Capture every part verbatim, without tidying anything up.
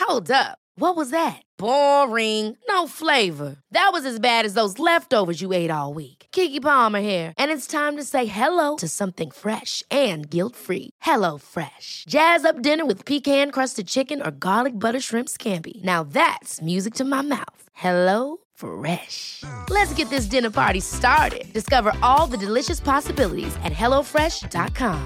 Hold up. What was that? Boring. No flavor. That was as bad as those leftovers you ate all week. Keke Palmer here, and it's time to say hello to something fresh and guilt-free. Hello Fresh. Jazz up dinner with pecan-crusted chicken or garlic butter shrimp scampi. Now that's music to my mouth. Hello Fresh. Let's get this dinner party started. Discover all the delicious possibilities at hello fresh dot com.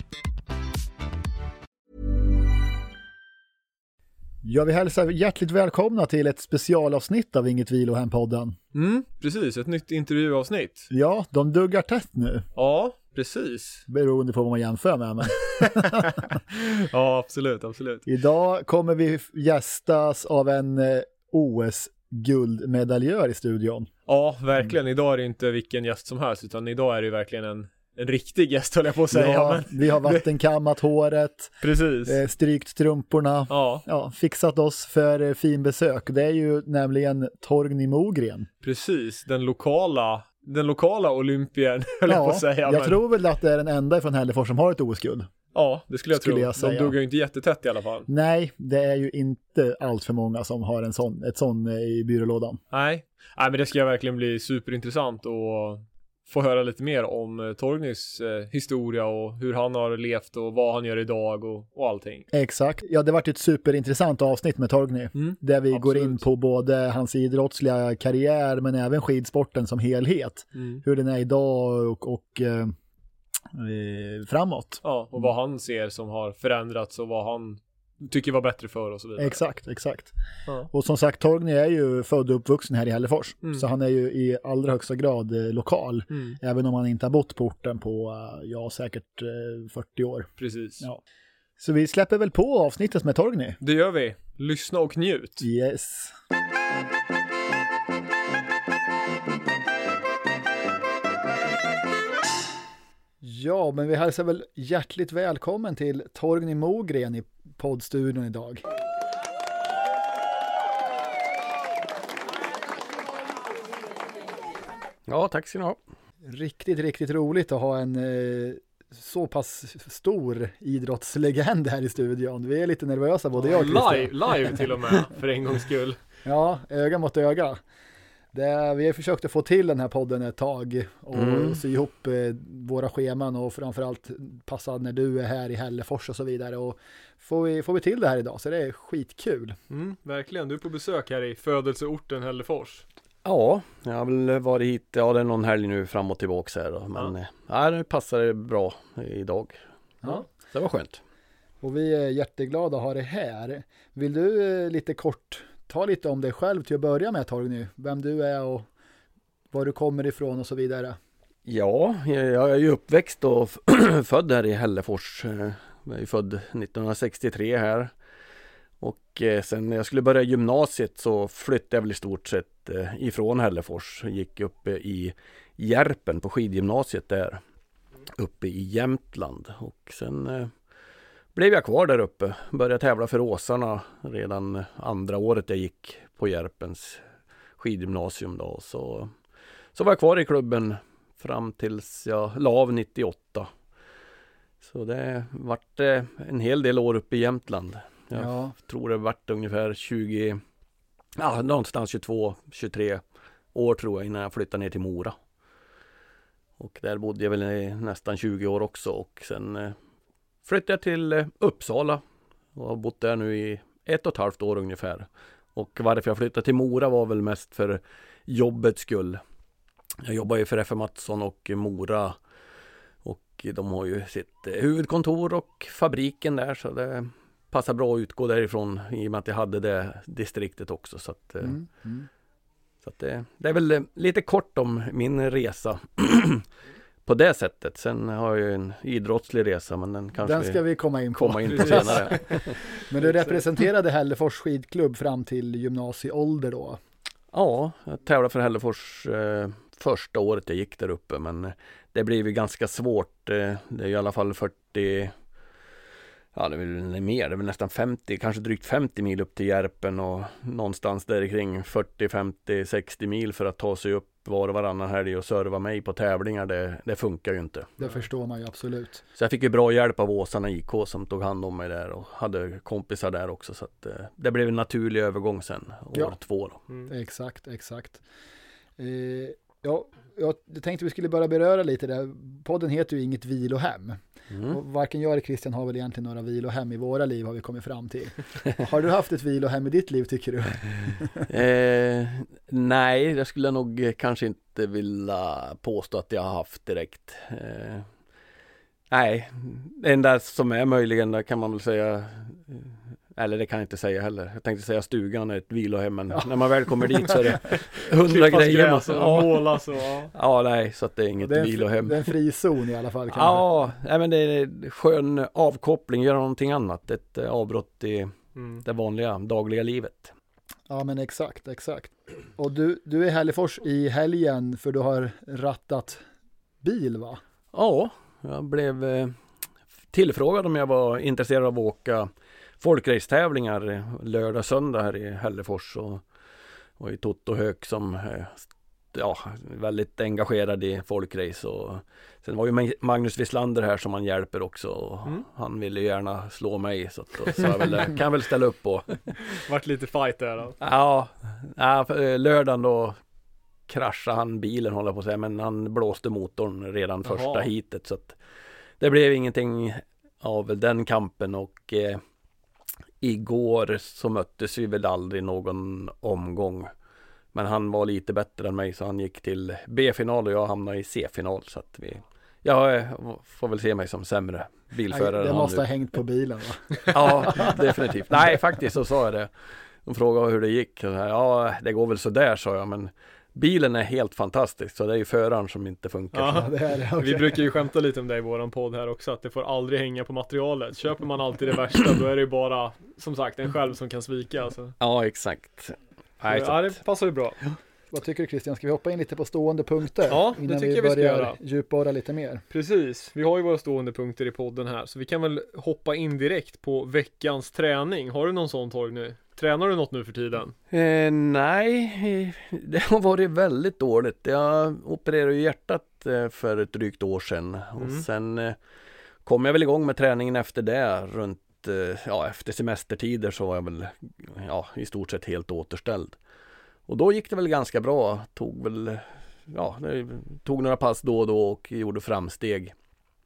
Ja, vi hälsar hjärtligt välkomna till ett specialavsnitt av Inget Vilohem-podden. Mm, precis. Ett nytt intervjuavsnitt. Ja, de duggar tätt nu. Ja, precis. Beroende på vad man jämför med. Men. Ja, absolut, absolut. Idag kommer vi gästas av en eh, O S-guldmedaljör i studion. Ja, verkligen. Idag är det inte vilken gäst som helst, utan idag är det verkligen en, en riktig gäst, höll jag på att säga. Ja, men... vi har vattenkammat håret. Precis. Eh, strykt strumporna. Ja. Ja, fixat oss för eh, fin besök. Det är ju nämligen Torgny Mogren. Precis, den lokala, den lokala olympien, höll ja, jag på att säga. Jag men... tror väl att det är den enda från Hällefors som har ett O S-guld. Ja, det skulle jag skulle tro. Jag säga. De duggar ju inte jättetätt i alla fall. Nej, det är ju inte allt för många som har en sån, ett sån i byrålådan. Nej. Nej, men det ska verkligen bli superintressant att få höra lite mer om Torgnys eh, historia och hur han har levt och vad han gör idag och, och allting. Exakt. Ja, det har varit ett superintressant avsnitt med Torgny. Mm, där vi absolut. går in på både hans idrottsliga karriär men även skidsporten som helhet. Mm. Hur den är idag och, och eh, framåt. Ja, och vad han ser som har förändrats och vad han tycker var bättre för och så vidare. Exakt, exakt. Ja. Och som sagt, Torgny är ju född och uppvuxen här i Hällefors. Mm. Så han är ju i allra högsta grad eh, lokal. Mm. Även om han inte har bott på orten på, eh, ja, säkert eh, fyrtio år. Precis. Ja. Så vi släpper väl på avsnittet med Torgny. Det gör vi. Lyssna och njut. Yes. Ja, men vi hälsar väl hjärtligt välkommen till Torgny Mogren i poddstudion idag. Ja, tack ska ni ha. Riktigt, riktigt roligt att ha en eh, så pass stor idrottslegend här i studion. Vi är lite nervösa, både jag och Christian. Live, live till och med, för en gångs skull. Ja, öga mot öga. Det, vi har försökt att få till den här podden ett tag och mm. sy ihop eh, våra scheman och framförallt passa när du är här i Hällefors och så vidare. Och får vi, får vi till det här idag, så det är skitkul. Mm, verkligen, du är på besök här i födelseorten Hällefors. Ja, jag har väl varit hit, ja det är någon helg nu fram och tillbaka här då, men ja. Ja, det passar det bra idag. Ja. Ja, det var skönt. Och vi är jätteglada att ha det här. Vill du eh, lite kort ta lite om dig själv till att börja med, Torgny? Vem du är och var du kommer ifrån och så vidare. Ja, jag är ju uppväxt och född här i Hällefors. Jag är född nittonhundrasextiotre här. Och sen när jag skulle börja gymnasiet så flyttade jag väl i stort sett ifrån Hällefors. Gick upp i Järpen på skidgymnasiet där. Uppe i Jämtland. Och sen blev jag kvar där uppe. Började tävla för Åsarna redan andra året jag gick på Järpens skidgymnasium då. Så, så var jag kvar i klubben fram tills jag la av nittioåtta. Så det vart en hel del år uppe i Jämtland. Jag ja. tror det vart ungefär tjugo, ja någonstans tjugotvå, tjugotre år tror jag innan jag flyttade ner till Mora. Och där bodde jag väl i nästan tjugo år också och sen flyttade jag till Uppsala och har bott där nu i ett och ett halvt år ungefär. Och varför jag flyttade till Mora var väl mest för jobbets skull. Jag jobbar ju för F M Mattsson och Mora och de har ju sitt huvudkontor och fabriken där så det passar bra att utgå därifrån i och med att jag hade det distriktet också. Så, att, mm, mm. så att det, det är väl lite kort om min resa. På det sättet. Sen har jag ju en idrottslig resa, men den kanske den ska vi komma in på, komma in på senare. Men du representerade Hällefors skidklubb fram till gymnasieålder då? Ja, jag tävlade för Hällefors eh, första året jag gick där uppe, men det blev ju ganska svårt. Eh, det är i alla fall fyrtio, ja det är väl mer, det är väl nästan femtio, kanske drygt femtio mil upp till Järpen och någonstans där kring fyrtio, femtio, sextio mil för att ta sig upp upp var och varannan helg och serva mig på tävlingar, det, det funkar ju inte. Det förstår man ju absolut. Så jag fick ju bra hjälp av Åsarna I K som tog hand om mig där och hade kompisar där också. Så att, eh, det blev en naturlig övergång sen, år Ja. två då. Mm. Exakt, exakt. Eh, ja, jag tänkte vi skulle bara beröra lite där. Podden heter ju Inget vilohem. Mm. Och varken jag eller Christian har väl egentligen några vilohem i våra liv, har vi kommit fram till. Har du haft ett vilohem i ditt liv, tycker du? eh, nej, det skulle jag nog kanske inte vilja påstå att jag har haft direkt. Eh, nej, det enda som är möjligen, där kan man väl säga, eller det kan jag inte säga heller. Jag tänkte säga stugan är ett vilohem, men ja. När man väl kommer dit så är det hundra grejer. Gräs och ja. målas och, ja. ja, nej, så att det är inget det är vilohem. Det är en frizon i alla fall. Ja, nej, men det är skön avkoppling, göra någonting annat. Ett avbrott i mm. det vanliga dagliga livet. Ja, men exakt, exakt. Och du, du är i Hällefors i helgen för du har rattat bil, va? Ja, jag blev eh, tillfrågad om jag var intresserad av att åka folkracetävlingar lördag, söndag här i Hällefors och, och i Toto Höök som eh, ja, väldigt engagerad i folkrace. Och sen var ju Magnus Wislander här som han hjälper också och mm. han ville gärna slå mig så, att, så jag väl, kan jag väl ställa upp på. Vart lite fight där då? Ja, ja lördagen då kraschade han bilen, håller på att säga, men han blåste motorn redan första Jaha. hitet så att det blev ingenting av den kampen och eh, igår så möttes vi väl aldrig någon omgång. Men han var lite bättre än mig så han gick till B-final och jag hamnade i C-final. Så att vi, jag får väl se mig som sämre bilförare. Nej, det måste ha hängt på bilen, va? Ja, definitivt. Nej, faktiskt så sa jag det. De frågade hur det gick. Ja, det går väl så där, sa jag. Men bilen är helt fantastisk så det är ju föraren som inte funkar. Ja, det är det, okay. Vi brukar ju skämta lite om det i våran podd här också, att det får aldrig hänga på materialet. Köper man alltid det värsta, då är det ju bara, som sagt, en själv som kan svika. Alltså. Ja, exakt. Nej, ja, det passar ju bra. Vad tycker du, Christian? Ska vi hoppa in lite på stående punkter? Ja, det innan tycker vi jag vi ska börjar göra. Djupborra lite mer. Precis, vi har ju våra stående punkter i podden här, så vi kan väl hoppa in direkt på veckans träning. Har du någon sån, Torgny? Tränar du något nu för tiden? Eh, nej, det har varit väldigt dåligt. Jag opererade ju hjärtat eh, för ett drygt år sedan. Mm. Och sen eh, kom jag väl igång med träningen efter det. Runt, eh, ja, efter semestertider så var jag väl ja, i stort sett helt återställd. Och då gick det väl ganska bra. Tog väl, ja, tog några pass då och då och gjorde framsteg.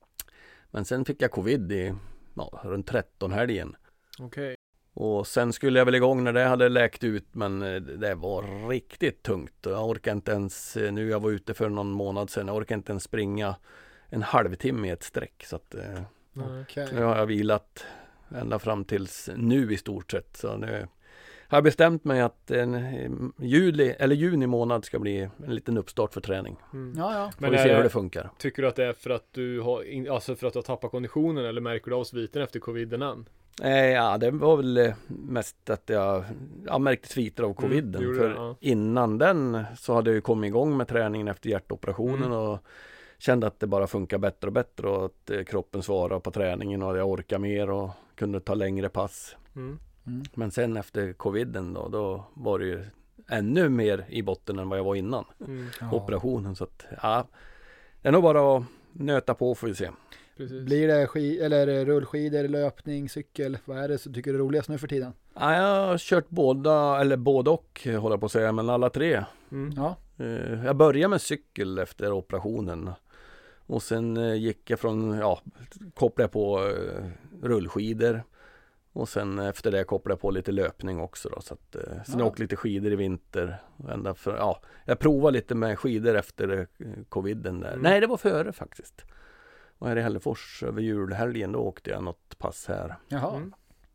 Men sen fick jag covid i ja, runt tretton helgen. Okej. Okay. Och sen skulle jag väl igång när det hade läkt ut, men det var riktigt tungt. Jag orkar inte ens, nu jag var ute för någon månad sedan, jag orkar inte ens springa en halvtimme i ett streck. Så att, okay. Nu har jag vilat ända fram tills nu i stort sett. Så nu har jag bestämt mig att en juli eller juni månad ska bli en liten uppstart för träning. Mm. Ja, ja. Får vi se hur det funkar. Tycker du att det är för att du har, alltså för att du har tappat konditionen eller märker du av sviten efter coviden än? Ja, det var väl mest att jag, jag märkte sviter av coviden. Mm, för det, ja. Innan den så hade jag ju kommit igång med träningen efter hjärtoperationen mm. och kände att det bara funkar bättre och bättre och att kroppen svarar på träningen och jag orkar mer och kunde ta längre pass. Mm. Mm. Men sen efter coviden då, då var det ju ännu mer i botten än vad jag var innan mm. operationen. Så att, ja, det är nog bara att nöta på, får vi se. Precis. Blir det sk- eller rullskidor, löpning, cykel? Vad är det som tycker du är roligast nu för tiden? Ja, jag har kört båda, eller både och håller jag på att säga, men alla tre. Mm. Ja. Jag började med cykel efter operationen. Och sen gick jag från, ja, kopplade jag på rullskidor. Och sen efter det kopplade jag på lite löpning också då. Så att, sen ja. åkte lite skidor i vinter. Ända för, ja, jag provade lite med skidor efter coviden där. Mm. Nej, det var före faktiskt. Och här i Hällefors över julhelgen då åkte jag något pass här. Jaha. Mm.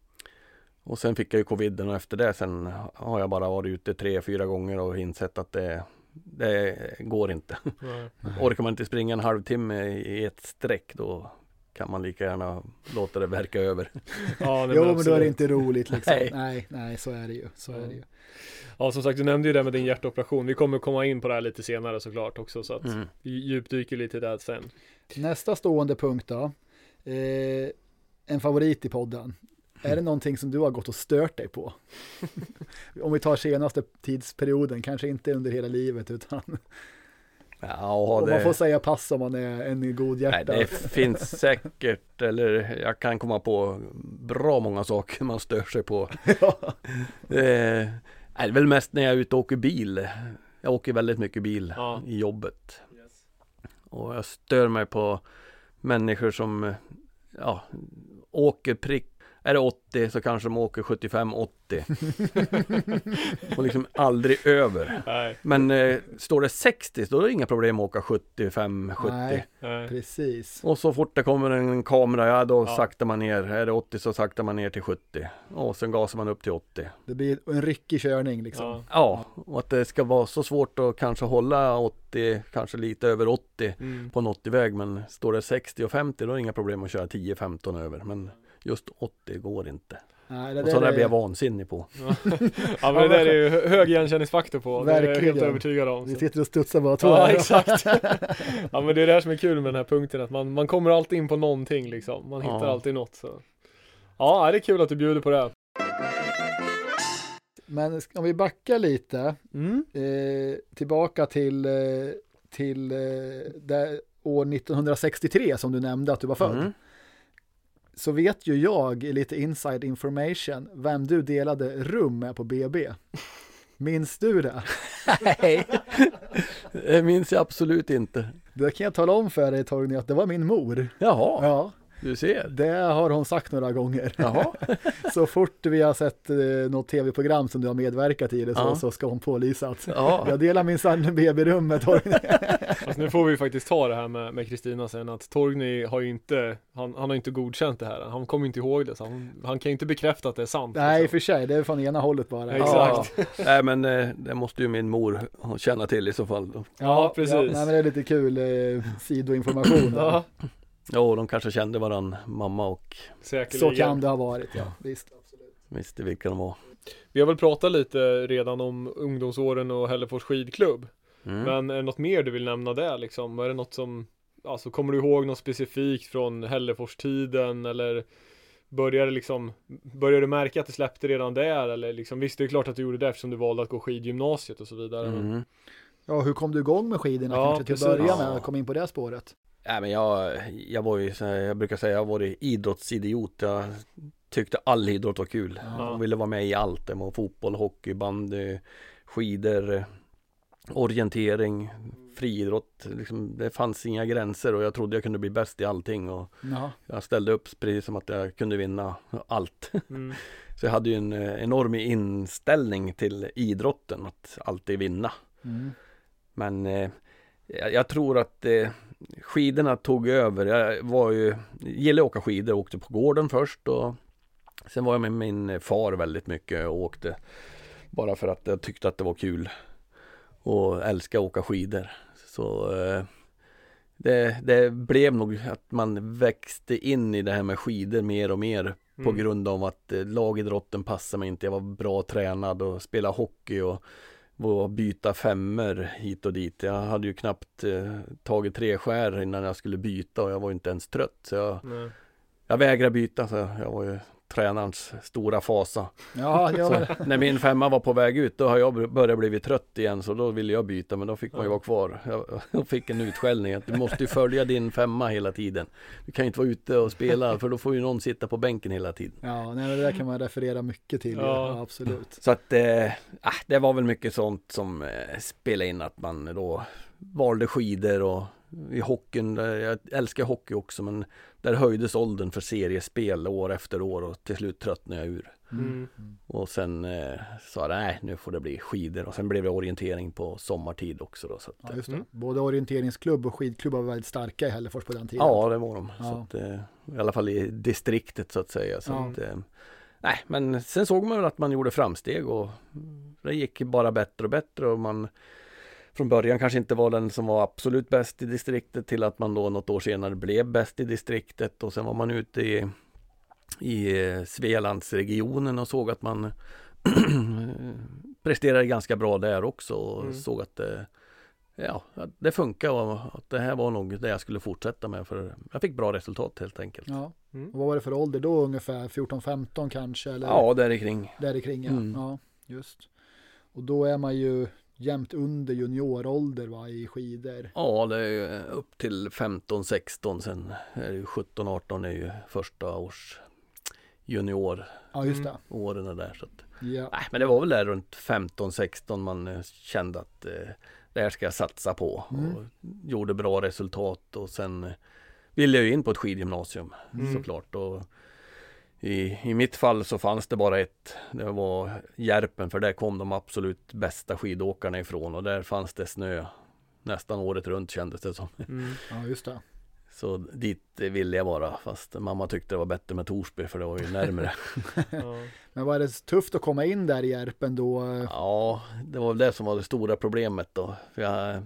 Och sen fick jag ju coviden och efter det sen har jag bara varit ute tre, fyra gånger och insett att det, det går inte. Mm. Orkar man inte springa en halvtimme i ett streck då kan man lika gärna låta det verka över. Ja, jo, men då är det inte roligt liksom. Nej, nej, nej så är det ju. Så mm. är det ju. Ja, som sagt, du nämnde ju det med din hjärtoperation. Vi kommer komma in på det här lite senare såklart också, så att mm. vi djupdyker lite där sen. Nästa stående punkt då. Eh, en favorit i podden. Är det någonting som du har gått och stört dig på? Om vi tar senaste tidsperioden, kanske inte under hela livet utan Ja, om det... man får säga pass om man är en god hjärta. Nej, det finns säkert, eller jag kan komma på bra många saker man stör sig på. Ja. Eh, är väl mest när jag är ute och åker bil. Jag åker väldigt mycket bil Ja. i jobbet. Och jag stör mig på människor som ja, åker prick. Är det åttio så kanske de åker sjuttiofem åttio. Och liksom aldrig över. Nej. Men eh, står det sextio så är det inga problem att åka sjuttiofem sjuttio. Nej, Nej. precis. Och så fort det kommer en kamera, ja då Ja. saktar man ner. Är det åttio så saktar man ner till sjuttio. Och sen gasar man upp till åttio. Det blir en ryckig körning liksom. Ja. Ja, och att det ska vara så svårt att kanske hålla åttio, kanske lite över åttio Mm. på en åttio-väg. Men står det sextio och femtio då är det inga problem att köra tio femton över. Men just åttio går inte. Nej, det Och där så där är- blir jag vansinnig på. Ja, men det där är ju hö- hög igenkänningsfaktor på. Det är jag Verkligen. helt övertygad om. Vi Så. sitter och studsar bara två. Ja, här. exakt. Ja, men det är det här som är kul med den här punkten, att man, man kommer alltid in på någonting liksom. Man hittar Ja. alltid något. Så. Ja, det är kul att du bjuder på det. Men om vi backar lite Mm. eh, tillbaka till, eh, till eh, där år nittonhundrasextiotre som du nämnde att du var född. Mm. Så vet ju jag lite inside information vem du delade rum med på B B. Minns du det? Nej, det minns jag absolut inte. Det kan jag tala om för dig Torgny att det var min mor. Jaha, Ja, du ser. det har hon sagt några gånger. Jaha. Så fort vi har sett eh, något tv-program som du har medverkat i eller så, Ja. så ska hon pålysa att Ja. jag delar min sann B B-rum med Torgny. Alltså, nu får vi faktiskt ta det här med med Kristina sen, att Torgny har ju inte, han, han har inte godkänt det här. Han kommer inte ihåg det, så han, han kan ju inte bekräfta att det är sant. Nej, liksom. för sig, det är från ena hållet bara. Exakt. Ja. Nej, men eh, det måste ju min mor känna till i så fall. Då. Ja, precis. nej, men det är lite kul eh, sidoinformation. där. Ja, Jo, de kanske kände varann, mamma, och säkerligen. Så kan det ha varit, ja. Visst. visste vilka de var. Vi har väl pratat lite redan om ungdomsåren och Hällefors skidklubb. Mm. Men är det något mer du vill nämna där liksom? Är det något som, alltså kommer du ihåg något specifikt från Hällefors-tiden, eller började liksom, började du märka att det släppte redan där, eller liksom, visst det är klart att du gjorde det eftersom du valde att gå skidgymnasiet och så vidare. Men, Mm. Ja, hur kom du igång med skidorna Ja, kanske till precis. att börja med Ja. och kom in på det spåret? Nej, men jag, jag var ju, så här, jag brukar säga, jag var idrottsidiot. Jag tyckte all idrott var kul. Ja. Jag ville vara med i allt. Det var fotboll, hockey, bandy, skidor, orientering, friidrott. Liksom, det fanns inga gränser och jag trodde jag kunde bli bäst i allting. Och Ja. jag ställde upp precis som att jag kunde vinna allt. mm, Så jag hade ju en eh, enorm inställning till idrotten, att alltid vinna. Mm. Men eh, jag, jag tror att eh, skidorna tog över. Jag var ju, gillade att åka skidor och åkte på gården först. Och sen var jag med min far väldigt mycket och åkte. Bara för att jag tyckte att det var kul. Och älskade att åka skidor. Så eh, det, det blev nog att man växte in i det här med skidor mer och mer. På Mm. grund av att eh, lagidrotten passade mig inte. Jag var bra tränad och spelade hockey och och byta femmer hit och dit. Jag hade ju knappt eh, tagit tre skär innan jag skulle byta och jag var inte ens trött. Så jag, nej. jag vägrade byta, så jag var ju tränarens stora fasa. Ja, ja, men, Så när min femma var på väg ut, då har jag börjat bli trött igen, så då ville jag byta, men då fick man ju vara kvar. Jag, jag fick en utskällning att du måste ju följa din femma hela tiden. Du kan ju inte vara ute och spela, för då får ju någon sitta på bänken hela tiden. ja nej, men det där kan man referera mycket till. Ja, Ja. ja absolut. Så att eh, ah, det var väl mycket sånt som eh, spelade in, att man då valde skidor. Och i hockeyn, där, jag älskar hockey också, men där höjdes åldern för seriespel år efter år och till slut tröttnade jag ur. Mm. Och sen eh, sa jag, nej, nu får det bli skidor. Och sen blev det orientering på sommartid också då. Så att, Ja, just det. Mm. Både orienteringsklubb och skidklubb var väldigt starka i Hällefors på den tiden. ja, det var de. Ja. Så att, eh, i alla fall i distriktet så att säga. Så Ja. att, eh, nej, men sen såg man väl att man gjorde framsteg och det gick bara bättre och bättre. Och man från början kanske inte var den som var absolut bäst i distriktet, till att man då något år senare blev bäst i distriktet. Och sen var man ute i, i eh, Svealandsregionen och såg att man presterade ganska bra där också. Och Mm. såg att det, ja, att det funkar och att det här var nog det jag skulle fortsätta med, för jag fick bra resultat helt enkelt. Ja. Mm. Och vad var det för ålder då? Ungefär fjorton femton kanske? Eller? Ja, där i kring. Där i kring, ja. Mm. ja. Just. Och då är man ju jämnt under juniorålder, va, i skidor. Ja, det är ju upp till femton sexton, sen är det ju sjutton arton är ju första års junior Ja, just Mm. det. åren är där. Så att, Ja. nej, men det var väl där runt femton sexton man eh, kände att eh, det här ska jag satsa på. Mm. Och gjorde bra resultat och sen eh, ville jag ju in på ett skidgymnasium Mm. såklart. Och i, I mitt fall så fanns det bara ett, det var Järpen, för där kom de absolut bästa skidåkarna ifrån och där fanns det snö nästan året runt kändes det som. Mm. ja, just det. Så dit ville jag vara, fast mamma tyckte det var bättre med Torsby för det var ju närmare. Ja. Men var det tufft att komma in där i Järpen då? Ja, det var väl det som var det stora problemet då. För jag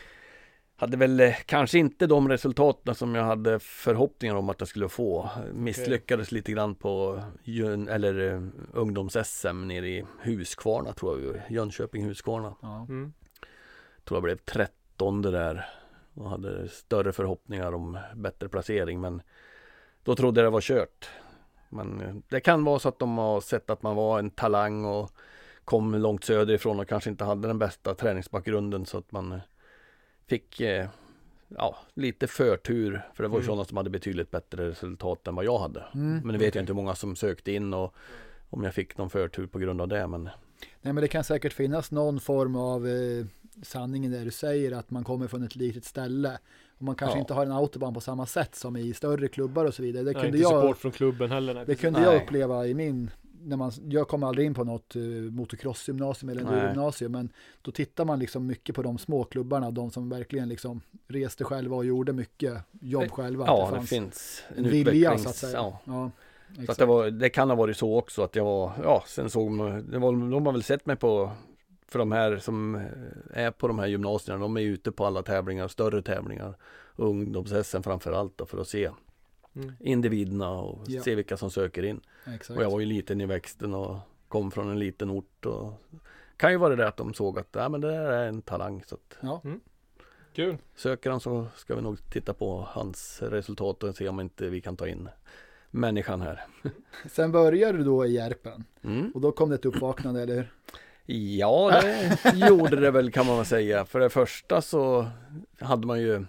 hade väl eh, kanske inte de resultaten som jag hade förhoppningar om att jag skulle få. Misslyckades lite grann på jun- eller eh, ungdoms-S M nere i Huskvarna tror jag, Jönköping Huskvarna. Ja. Mm. Tror jag blev trettonde där och hade större förhoppningar om bättre placering, men då trodde jag det var kört. Men eh, det kan vara så att de har sett att man var en talang och kom långt söderifrån och kanske inte hade den bästa träningsbakgrunden, så att man eh, fick eh, ja, lite förtur, för det var ju Mm. sådana som hade betydligt bättre resultat än vad jag hade. Mm. Men det vet jag inte hur många som sökte in och om jag fick någon förtur på grund av det, men Nej, men det kan säkert finnas någon form av eh, sanningen där du säger att man kommer från ett litet ställe och man kanske Ja. inte har en autobahn på samma sätt som i större klubbar och så vidare. Det Nej, kunde inte jag, support från klubben heller. Nej, det precis. kunde Nej. jag uppleva i min, när man, jag kom aldrig in på något uh, motocrossgymnasium eller Nej. gymnasium, men då tittar man liksom mycket på de små klubbarna, de som verkligen liksom reste själva och gjorde mycket jobb själva. ja, att det, fanns finns en vilja utvecklings... så att säga. Ja. Ja, Så exakt. att det, var, det kan ha varit så också att jag var, ja, sen såg man, det var, de har väl sett mig på, för de här som är på de här gymnasierna, de är ute på alla tävlingar, större tävlingar, ungdoms-S M framförallt då, för att se Mm. individerna och Ja. se vilka som söker in. Exakt. Och jag var ju liten i växten och kom från en liten ort och kan ju vara det att de såg att ja, men det där är en talang, så att Ja. Kul. söker han så ska vi nog titta på hans resultat och se om inte vi kan ta in människan här. Sen började du då i Järpen Mm. och då kom det ett uppvaknande, eller hur? Ja, det gjorde det väl kan man väl säga. För det första så hade man ju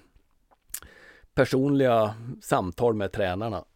personliga samtal med tränarna.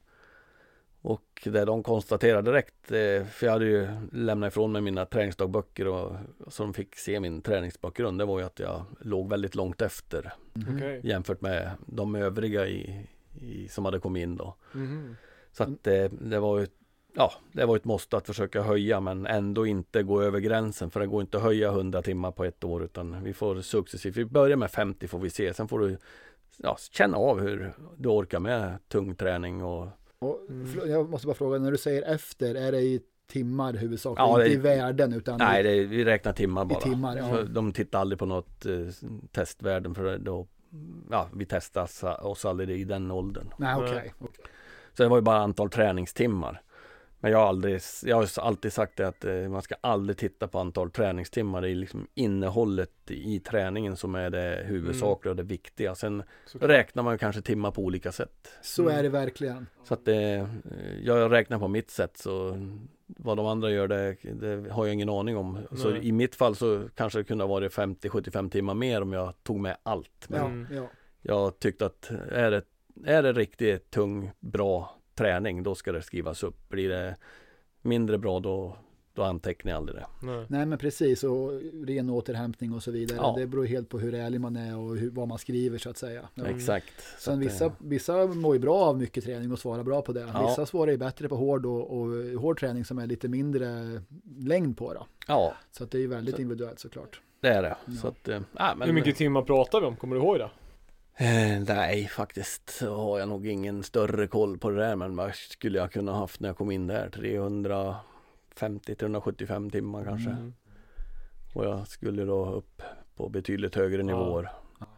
Och där de konstaterade direkt, eh, för jag hade ju lämnat ifrån mig mina träningsdagböcker och så de fick se min träningsbakgrund, det var ju att jag låg väldigt långt efter Mhm. Okej. jämfört med de övriga i, i, som hade kommit in då. Mhm. Så att det, det var ju ja, det var ett måste att försöka höja, men ändå inte gå över gränsen, för det går inte att höja hundra timmar på ett år, utan vi får successivt, vi börjar med femtio får vi se, sen får du ja, känna av hur du orkar med tung träning och Och Mm. förlåt, jag måste bara fråga, när du säger efter, är det i timmar huvudsakligen? Ja, det är- inte i värden utan nej, i, det är, vi räknar timmar bara. timmar, ja. Så de tittar aldrig på något eh, testvärden, för då ja, vi testas oss aldrig i den åldern. nej okej. Okej. Så det var ju bara antal träningstimmar. Men jag har, aldrig, jag har alltid sagt det att eh, man ska aldrig titta på antal träningstimmar. Det är liksom innehållet i träningen som är det huvudsakliga och det viktiga. Sen Såklart. räknar man ju kanske timmar på olika sätt. Så Mm. är det verkligen. Så att det, eh, jag räknar på mitt sätt, så vad de andra gör det, det har jag ingen aning om. Så Nej. i mitt fall så kanske det kunde ha varit femtio till sjuttiofem timmar mer om jag tog med allt. Men Ja, Mm. ja. jag tyckte att är det, är det riktigt tung, bra träning, då ska det skrivas upp. Blir det mindre bra, då, då antecknar jag aldrig det. Nej. Nej men precis, och ren återhämtning och så vidare. Ja. Det beror helt på hur ärlig man är och hur, vad man skriver så att säga. Ja. Mm. Exakt. Så Sen att, vissa, eh, vissa mår ju bra av mycket träning och svarar bra på det. Ja. Vissa svarar ju bättre på hård och, och hård träning som är lite mindre längd på då. ja, Så att det är ju väldigt Så- individuellt såklart. det är det. Ja. Så att, eh, ja, men, Hur mycket timmar pratar vi om? Kommer du ihåg det? Eh, nej, faktiskt så har jag nog ingen större koll på det där, men vad skulle jag kunna haft när jag kom in där? trehundrafemtio till trehundrasjuttiofem timmar kanske. Mm. Och jag skulle då upp på betydligt högre nivåer.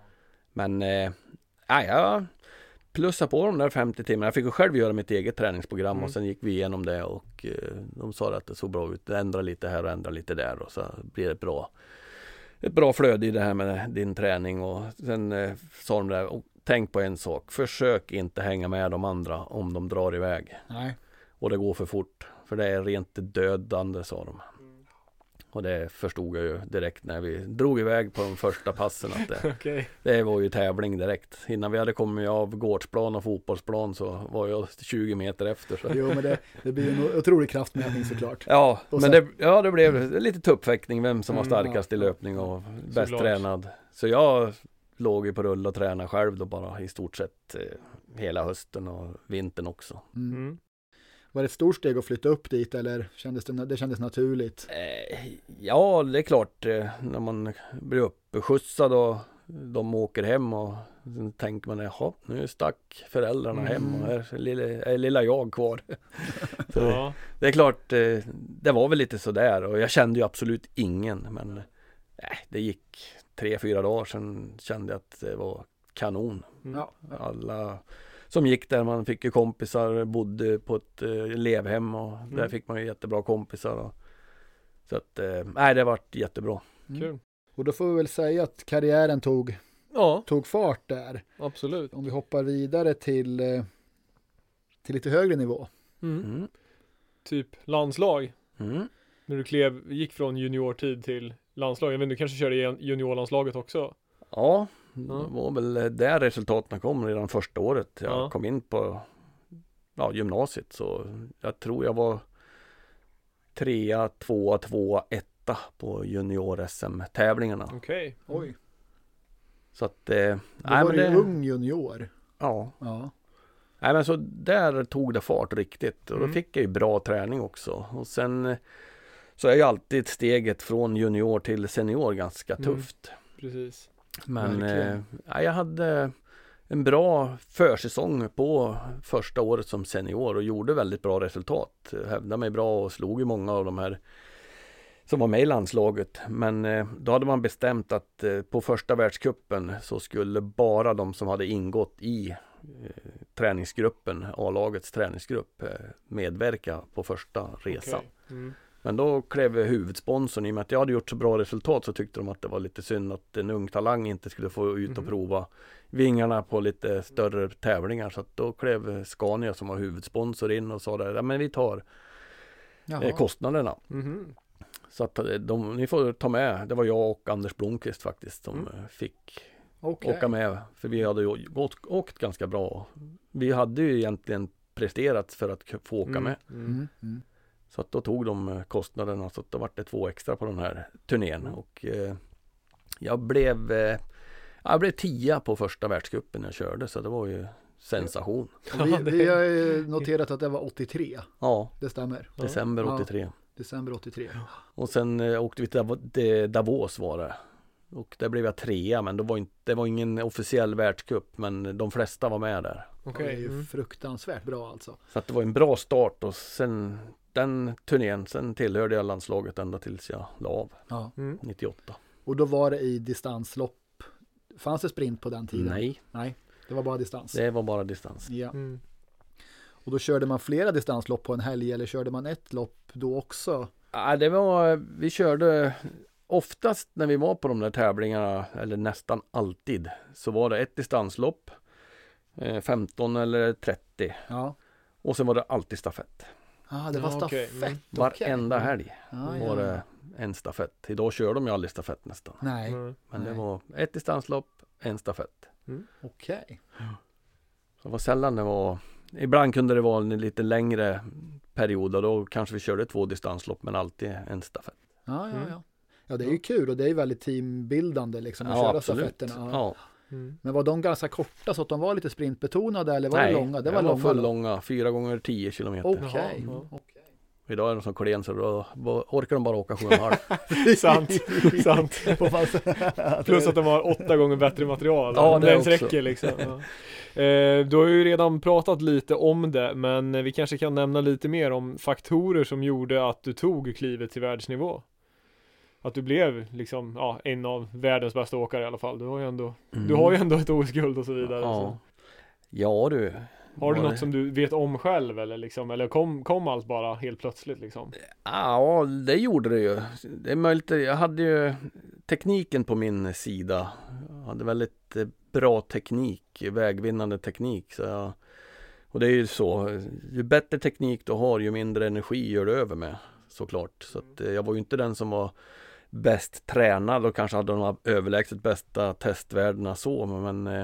Men eh, nej, jag plussade på de där femtio timmarna. Jag fick ju själv göra mitt eget träningsprogram Mm. och sen gick vi igenom det och eh, de sa att det såg bra ut. Ändra lite här och ändra lite där och så blir det bra. ett bra flöde i det här med din träning. Och sen eh, sa de där, och tänk på en sak, försök inte hänga med de andra om de drar iväg. Nej. Och det går för fort, för det är rent dödande, sa de. Och det förstod jag ju direkt när vi drog iväg på de första passen att det, okay. det var ju tävling direkt. Innan vi hade kommit av gårdsplan och fotbollsplan så var jag tjugo meter efter. Så. Jo, men det, det blir en otrolig kraftmätning såklart. Ja, och men sen... det, ja, det blev lite tuppfäktning, vem som var starkast mm, i löpning och bäst Såklart. tränad. Så jag låg ju på rull och tränade själv då bara i stort sett eh, hela hösten och vintern också. Mm. Mm. Var det ett stort steg att flytta upp dit eller kändes det, det kändes naturligt? Eh, ja, det är klart eh, när man blir uppskjutsad och de åker hem och sen tänker man, jaha, nu stack föräldrarna Mm. hem och här är lilla, är lilla jag kvar. Så det, Ja. det är klart, eh, det var väl lite sådär och jag kände ju absolut ingen, men eh, det gick tre, fyra dagar sedan kände jag att det var kanon. Mm. Ja. Alla som gick där, man fick ju kompisar, bodde på ett eh, elevhem och Mm. där fick man ju jättebra kompisar. Och, så att, eh, nej, det har varit jättebra. Mm. Kul. Och då får vi väl säga att karriären tog, Ja, tog fart där. absolut. Om vi hoppar vidare till, eh, till lite högre nivå. Mm. Mm. Typ landslag. Mm. När du klev, gick från juniortid till landslag. Jag vet, du kanske körde i juniorlandslaget också. Ja, det Ja. var väl där resultaten kom redan första året. Jag Ja. kom in på ja, gymnasiet, så jag tror jag var trea, tvåa, tvåa, etta på junior-S M-tävlingarna. Okej. Oj, Så att, eh, då nej, var men du det, ung junior. ja. Ja. Nej, men så där tog det fart riktigt och då Mm. fick jag ju bra träning också. Och sen eh, så är ju alltid steget från junior till senior ganska Mm. tufft. Precis. Men Verkligen. eh, ja, jag hade en bra försäsong på första året som senior och gjorde väldigt bra resultat. Hävdade mig bra och slog ju många av de här som var med i landslaget. Men eh, då hade man bestämt att eh, på första världscupen så skulle bara de som hade ingått i eh, träningsgruppen, A-lagets träningsgrupp, eh, medverka på första resan. Okej. Mm. Men då klev huvudsponsorn, i och med att jag hade gjort så bra resultat så tyckte de att det var lite synd att en ung talang inte skulle få ut och Mhm. prova vingarna på lite större tävlingar. Så att då klev Scania som var huvudsponsor in och sa där, ja men vi tar Jaha. eh, kostnaderna. Mhm. Så att eh, de, ni får ta med, det var jag och Anders Blomqvist faktiskt som Mm. eh, fick Okej. åka med. För vi hade ju gått, åkt ganska bra. Vi hade ju egentligen presterat för att k- få åka Mm. med. Mm. Mm. Mm. Så att då tog de eh, kostnaderna, så att då var det två extra på den här turnén. Mm. Och eh, jag blev eh, jag blev tia på första världscupen jag körde, så det var ju sensation. Och Vi, Ja, det- vi har ju noterat att det var åttiotre. Ja, Det stämmer. Ja. december Ja. åttiotre. December åttiotre. Och sen eh, åkte vi till Dav- det- Davos var det. Och där blev jag trea, men det var, inte, det var ingen officiell världscup, men de flesta var med där. Okej. Det är ju Mm. fruktansvärt bra alltså. Så att det var en bra start och sen den turnén, sen tillhörde jag landslaget ända tills jag la av, Ja. Mm. nittioåtta. Och då var det i distanslopp. Fanns det sprint på den tiden? Nej, Nej, det var bara distans. det var bara distans. Ja. Mm. Och då körde man flera distanslopp på en helg eller körde man ett lopp då också? Ja, det var, vi körde oftast när vi var på de där tävlingarna, eller nästan alltid, så var det ett distanslopp, eh, femton eller trettio, Ja. och sen var det alltid stafett. Ah, det var Ja, okej. stafett. Mm. okej. Varenda helg Ah, var ja. det en stafett. Idag kör de ju aldrig stafett nästan. Nej, Mm. Men det Nej. var ett distanslopp, en stafett. okej. Så det var sällan det var, ibland kunde det vara en lite längre period och då kanske vi körde två distanslopp, men alltid en stafett. Ja, ja, Mm. ja. Ja, det är ju kul och det är väldigt teambildande liksom att köra stafetterna. Ja. Ja. Mm. Men var de ganska korta så att de var lite sprintbetonade eller var Nej, det långa? Det var var långa. full lopp. långa, fyra gånger tio kilometer. Okej. Jaha, ja. Okej. Idag är de som klen så då då orkar de bara åka sju och en halv. Sant, sant. På fast- Plus att de har åtta gånger bättre material. Ja, Om det det ens också. räcker liksom. Ja. Eh, du har ju redan pratat lite om det, men vi kanske kan nämna lite mer om faktorer som gjorde att du tog klivet till världsnivå. Att du blev liksom, ja, en av världens bästa åkare i alla fall. Du har ju ändå, du har ju ändå ett O S-guld och så vidare. Ja, Så. ja du. Har du Var något det- som du vet om själv eller liksom, eller kom, kom allt bara helt plötsligt liksom? Ja, det gjorde det ju. Det är möjligt, jag hade ju tekniken på min sida. Jag hade väldigt eh, bra teknik, vägvinnande teknik. Så jag, och det är ju så, ju bättre teknik du har, ju mindre energi gör du över med, såklart. Så att, eh, jag var ju inte den som var bäst tränad och kanske hade de överlägset bästa testvärdena så, men eh,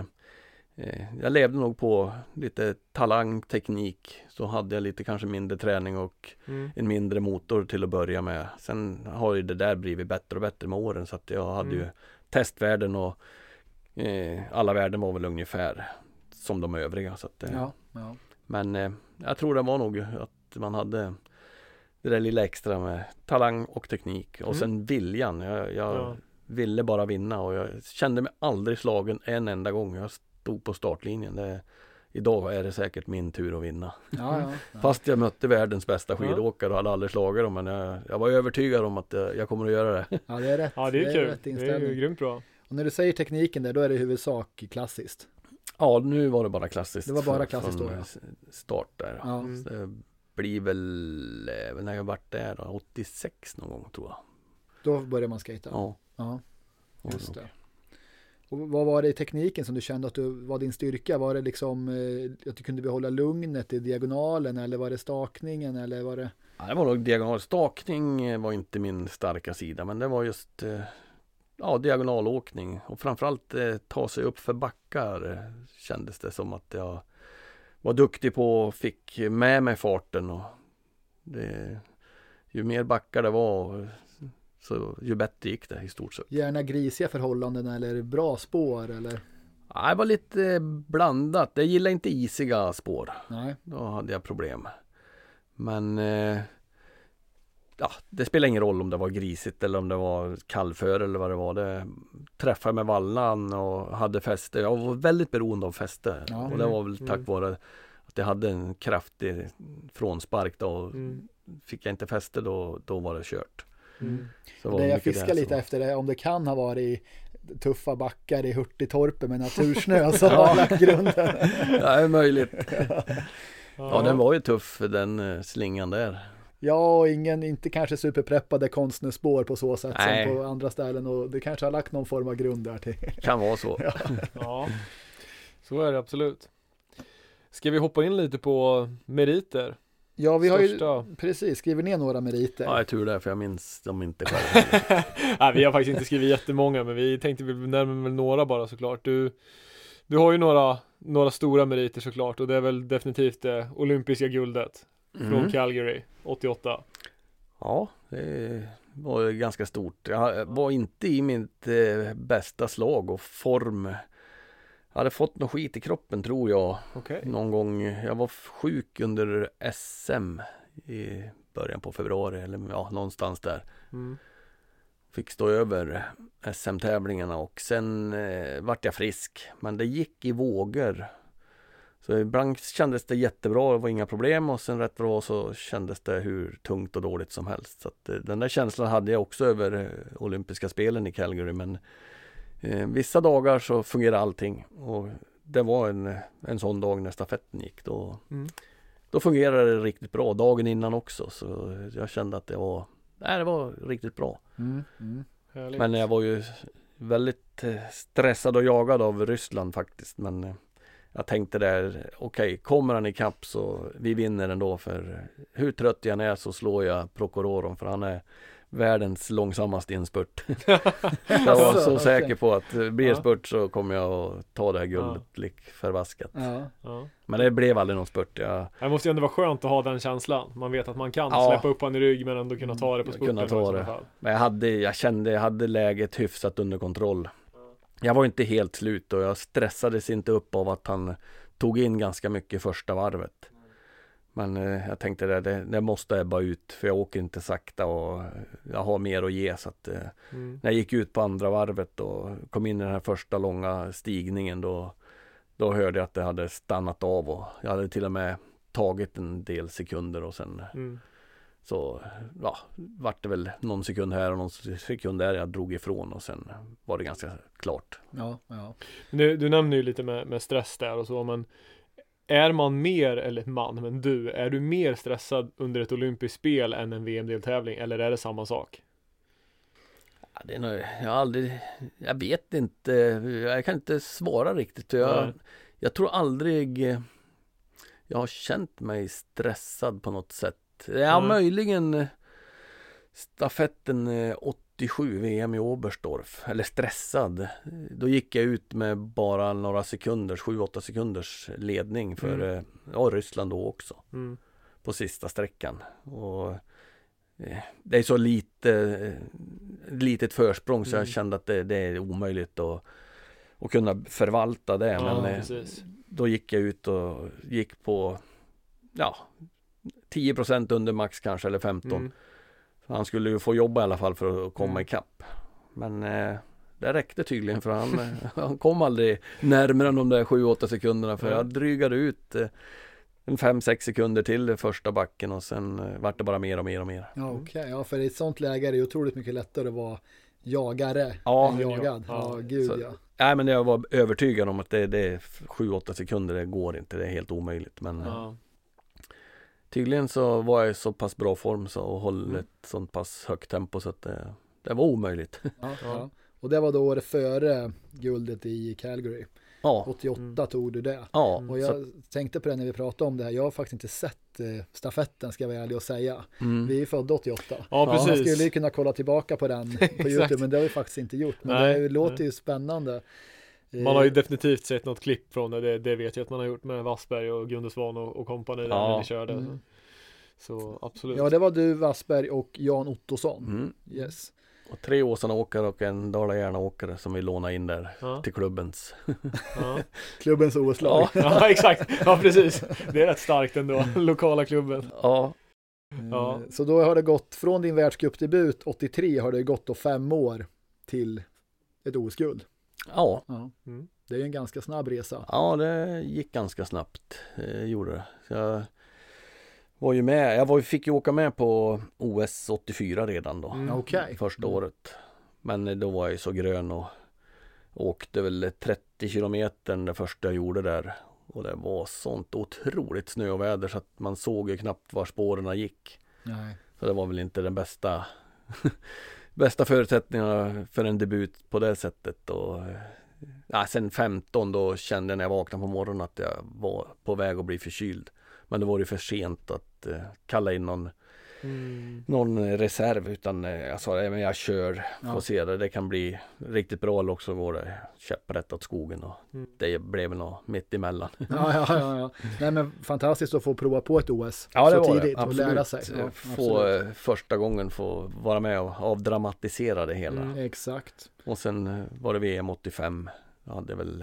jag levde nog på lite talang, teknik, så hade jag lite kanske mindre träning och mm. en mindre motor till att börja med. Sen har ju det där blivit bättre och bättre med åren, så att jag hade mm. ju testvärden och eh, alla värden var väl ungefär som de övriga. Så att, eh, ja, ja. Men eh, jag tror det var nog att man hade det där lilla extra med talang och teknik och mm. sen viljan. Jag, jag ja. ville bara vinna och jag kände mig aldrig slagen en enda gång. Jag stod på startlinjen. Det, idag är det säkert min tur att vinna. Ja, ja, ja. Fast jag mötte världens bästa skidåkare och hade aldrig slagit dem, men jag, jag var övertygad om att jag, jag kommer att göra det. Ja, det är rätt. Ja, det är, det är kul. Rätt det är ju grymt bra. Och när du säger tekniken där, då är det i huvudsak klassiskt. Ja, nu var det bara klassiskt. Det var bara klassiskt från, då, ja. Start där. Ja. Mm. Så det blir väl, när jag varit där då, åttiosex någon gång tror jag. Då började man skata. Ja. Ja, just det. Och vad var det i tekniken som du kände att du var din styrka? Var det liksom eh, att du kunde behålla lugnet i diagonalen, eller var det stakningen, eller var det? Ja, det var nog diagonal. Stakning var inte min starka sida, men det var just eh, ja, diagonalåkning och framförallt eh, ta sig upp för backar eh, kändes det som att jag var duktig på och fick med mig farten, och det, ju mer backar det var, så ju bättre gick det i stort sett. Gärna grisiga förhållanden eller bra spår eller? Ja, det var lite blandat. Jag gillar inte isiga spår. Nej. Då hade jag problem. Men eh, ja, det spelar ingen roll om det var grisigt eller om det var kallför eller vad det var. Det träffade med vallan och hade fäste. Jag var väldigt beroende av fäste. Ja. Och det var väl tack mm. vare att jag hade en kraftig frånspark då. Mm. Fick jag inte fäste då, då var det kört. Mm. Så det jag fiskar lite som... efter det, om det kan ha varit tuffa backar i Hurtitorpet med natursnö som har lagt grunden. Det är möjligt. Ja. Ja, den var ju tuff, den slingan där. Ja, och ingen, inte kanske superpreppade konstnärsspår på så sätt. Nej. Som på andra ställen, och det kanske har lagt någon form av grund där till. Kan vara så. Ja. Ja, så är det absolut. Ska vi hoppa in lite på meriter? Ja, vi Största. har ju precis skrivit ner några meriter. Ja, jag tror det, för jag minns dem inte själv. Nej, vi har faktiskt inte skrivit jättemånga, men vi tänkte väl närmare några bara såklart. Du, du har ju några, några stora meriter såklart, och det är väl definitivt det olympiska guldet mm. från Calgary åttioåtta. Ja, det var ganska stort. Jag var inte i mitt eh, bästa slag och form. Jag hade fått något skit i kroppen tror jag. Okay. Någon gång. Jag var sjuk under S M i början på februari. Eller ja, någonstans där. Mm. Fick stå över S M-tävlingarna. Och sen eh, vart jag frisk. Men det gick i vågor. Så ibland kändes det jättebra. Det var inga problem. Och sen rätt bra så kändes det hur tungt och dåligt som helst. Så att, eh, den där känslan hade jag också över eh, olympiska spelen i Calgary. Men Eh, vissa dagar så fungerar allting, och det var en, en sån dag när stafetten gick då, mm. då fungerade det riktigt bra, dagen innan också, så jag kände att det var, nej, det var riktigt bra. Mm. Mm. Men jag var ju väldigt stressad och jagad av Ryssland faktiskt, men jag tänkte där, okej, okay, kommer han i kapp så vi vinner ändå, för hur trött jag är så slår jag Prokorovov, för han är världens långsammaste inspurt. Jag var så okay. säker på att blir det spurt så kommer jag att ta det här guldet ja. lik förbaskat. Ja. Ja. Men det blev aldrig någon spurt. Jag... Det måste ju ändå vara skönt att ha den känslan. Man vet att man kan ja. släppa upp han i rygg, men ändå kunna ta det på spurten. Kunna ta det. Men jag, hade, jag kände jag hade läget hyfsat under kontroll. Jag var inte helt slut och jag stressades inte upp av att han tog in ganska mycket första varvet. Men eh, jag tänkte det, det, det måste ebba ut, för jag åker inte sakta och jag har mer att ge. Så att, eh, mm. när jag gick ut på andra varvet och kom in i den här första långa stigningen, då, då hörde jag att det hade stannat av, och jag hade till och med tagit en del sekunder, och sen mm. så ja, vart det väl någon sekund här och någon sekund där jag drog ifrån, och sen var det ganska klart. Ja, ja. Du, du nämnde ju lite med, med stress där och så, men är man mer, eller man, men du, är du mer stressad under ett olympiskt spel än en V M-deltävling, eller är det samma sak? Ja, det är nog, jag har aldrig, jag vet inte, jag kan inte svara riktigt. Jag, jag tror aldrig jag har känt mig stressad på något sätt. Ja, mm. möjligen stafetten åttiosju V M i Oberstdorf, eller stressad. Då gick jag ut med bara några sekunders, sju åtta sekunders ledning för mm. ja, Ryssland då också. Mm. På sista sträckan. Och det är så lite litet försprång så mm. jag kände att det, det är omöjligt att, att kunna förvalta det. Ja, men precis. Då gick jag ut och gick på ja, tio procent under max kanske, eller femton. Mm. Han skulle ju få jobba i alla fall för att komma mm. ikapp. Men eh, det räckte tydligen för han, han kom aldrig närmare än de där sju åtta sekunderna, för mm. jag drygade ut eh, en fem sex sekunder till första backen och sen eh, vart det bara mer och mer och mer. Ja, okej. Okay. Ja, för i ett sånt läge är det otroligt mycket lättare att vara jagare ja, än jagad. Ja, ja gud så, ja. Nej, men jag var övertygad om att det, det är sju åtta sekunder, det går inte, det är helt omöjligt. Men ja. Tydligen så var jag i så pass bra form så och höll mm. ett sånt pass högt tempo så att det, det var omöjligt. Ja, ja. Och det var då året före guldet i Calgary. Ja. åttioåtta mm. tog du det. Ja, och jag så... tänkte på det när vi pratade om det här. Jag har faktiskt inte sett eh, stafetten, ska jag vara ärlig och säga. Mm. Vi är födda åttioåtta. Ja, precis. Man skulle ju kunna kolla tillbaka på den på YouTube, men det har vi faktiskt inte gjort. Men nej, det låter nej. ju spännande. Man har ju definitivt sett något klipp från det, det, det vet jag att man har gjort med Wassberg och Gunde Svan och, och kompani ja. när ni körde. Mm. Så absolut. Ja, det var du, Wassberg och Jan Ottosson. Mm. Yes. Och tre Åsarna-åkare och en Dala-Järna-åkare som vi lånade in där ja. till klubbens. Ja. Klubbens O S-lag. Ja. ja, exakt. Ja, precis. Det är rätt starkt ändå, lokala klubben. Ja. ja. Så då har det gått, från din världscupdebut åttiotre har det gått då fem år till ett O S-guld. Ja. ja. Mm. Det är ju en ganska snabb resa. Ja, det gick ganska snabbt. Eh, gjorde det. Så jag var ju med. Jag var, fick ju åka med på O S åttiofyra redan då. Mm. Okay. Första året. Men då var jag ju så grön och åkte väl trettio kilometer det första jag gjorde där. Och det var sånt otroligt snöväder så att man såg ju knappt var spåren gick. Nej. Så det var väl inte den bästa bästa förutsättningarna för en debut på det sättet. Och ja, sen femton då kände jag när jag vaknade på morgonen att jag var på väg att bli förkyld. Men det var ju för sent att uh, kalla in någon, mm. någon reserv, utan uh, jag sa att jag kör, ja. får se det. Det kan bli riktigt bra eller också går det käpprätt åt skogen och mm. det blev något mitt emellan. Ja, ja, ja, ja. Nej, men fantastiskt att få prova på ett O S ja, det så var tidigt det. och lära sig. Ja, få uh, första gången få vara med och avdramatisera det hela. Mm, exakt. Och sen uh, var det V M åttiofem. Jag hade väl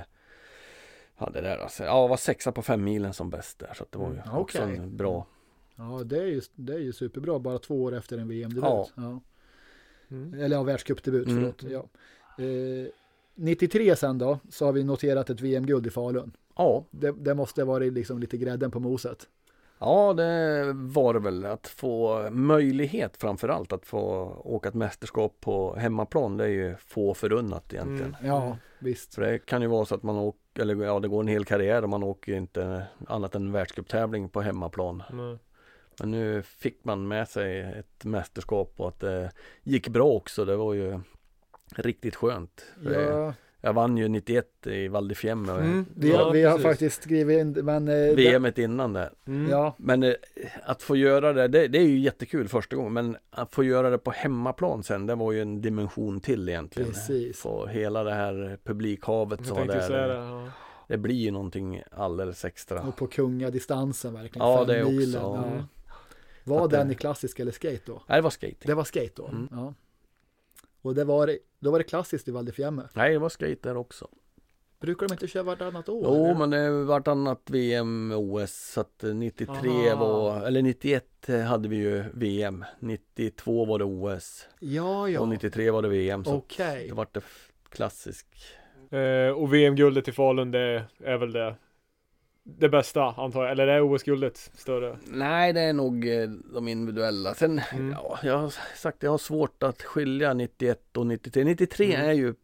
Ja, det där alltså. Ja, var sexa på fem milen som bäst där. Så att det var ju mm, också okay. en bra. Ja, det är ju, det är ju superbra. Bara två år efter en V M-debut. Ja. Ja. Mm. Eller ja, världscupdebut, mm. förlåt. Ja. Eh, nittiotre sen då, så har vi noterat ett V M-guld i Falun. Ja. Det, det måste ha varit liksom lite grädden på moset. Ja, det var det väl. Att få möjlighet framförallt att få åka ett mästerskap på hemmaplan. Det är ju få förunnat egentligen. Mm. Ja, visst. För det kan ju vara så att man åker, eller ja, det går en hel karriär och man åker inte annat än världscuptävling på hemmaplan. Mm. Men nu fick man med sig ett mästerskap och att det gick bra också. Det var ju riktigt skönt. Ja. Jag vann ju nittioett i Val di Fiemme. Mm. Vi, har, ja, vi har faktiskt skrivit in men, eh, V M-et innan där. Mm. Ja. Men eh, att få göra det, det, det är ju jättekul första gången. Men att få göra det på hemmaplan sen, det var ju en dimension till egentligen. Precis. Få hela det här publikhavet som var där. Det, ja. det blir ju någonting alldeles extra. Och på kungadistansen verkligen. Ja, det också. Ja. Var den i klassisk eller skate då? Nej, det var skate. Det var skate då? Mm. Ja. Och det var, då var det klassiskt i Val di Fiemme? Nej, det var skate där också. Brukar de inte köra vartannat år? Jo, eller? men det är vartannat V M O S. Så att nittiotre Aha. var, eller nittioett hade vi ju V M. nittiotvå var det O S. Ja, ja. Och nittiotre var det V M. Så okay. det var det klassisk. Eh, och V M-guldet i Falun, det är väl det det bästa antar jag, eller är O S-guldet större? Nej, det är nog eh, de individuella. Sen, mm. ja, jag har sagt jag har svårt att skilja nittioett och nittiotre. nittiotre mm. är ju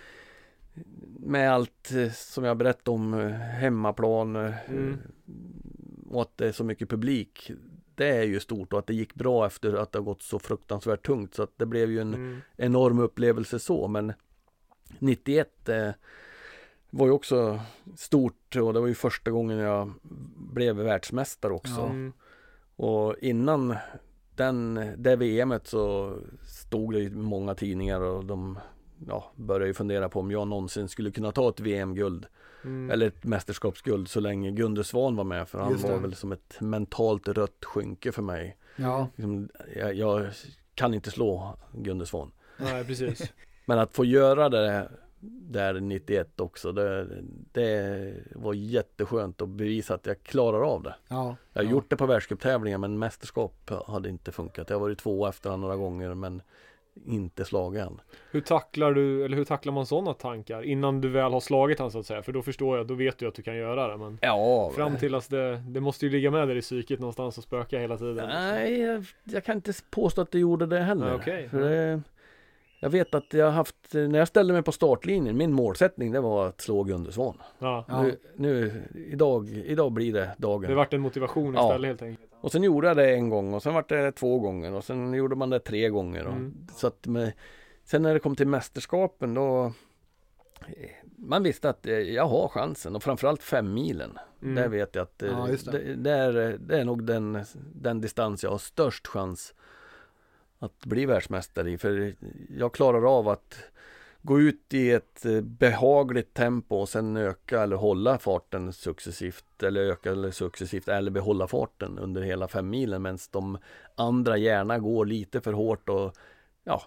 med allt som jag berättade om hemmaplan mm. och att det är så mycket publik. det är ju stort och att det gick bra efter att det har gått så fruktansvärt tungt. Så att det blev ju en Mm. enorm upplevelse så. Men nittioett eh, var ju också stort och det var ju första gången jag blev världsmästare också. Mm. Och innan den, det V M:et så stod det i många tidningar och de ja, började ju fundera på om jag någonsin skulle kunna ta ett V M-guld Mm. eller ett mästerskapsguld så länge Gunde Svan var med, för han Just det. var väl som ett mentalt rött skynke för mig. Ja, Liksom, jag, jag kan inte slå Gunde Svan. Nej, precis. Men att få göra det där nittioett också, det, det var jätteskönt att bevisa att jag klarar av det. ja. Jag har ja. gjort det på världscuptävlingar, men mästerskap hade inte funkat. Jag har varit två efter några gånger, men inte slagen än. Hur tacklar du, eller hur tacklar man sådana tankar innan du väl har slagit han så att säga? För då förstår jag, då vet du att du kan göra det, men Ja, fram till att det, det måste ju ligga med där i psyket någonstans och spöka hela tiden. nej, jag, jag kan inte påstå att det gjorde det heller. Ja, okej. För det, jag vet att jag har haft, när jag ställde mig på startlinjen, min målsättning det var att slå Gunde Svan. Ja, Ja. Nu, nu, idag, idag blir det dagen. det vart en motivation Ja. istället helt enkelt. Och sen gjorde jag det en gång och sen var det två gånger och sen gjorde man det tre gånger. Och, Mm. så att med, sen när det kom till mästerskapen då man visste att eh, jag har chansen och framförallt fem milen. Mm. Där vet jag att eh, Ja, just det. det, det, är, det är nog den, den distans jag har störst chans att bli världsmästare i. För jag klarar av att gå ut i ett eh, behagligt tempo och sen öka eller hålla farten successivt eller öka eller successivt eller behålla farten under hela fem milen, medan de andra gärna går lite för hårt och ja,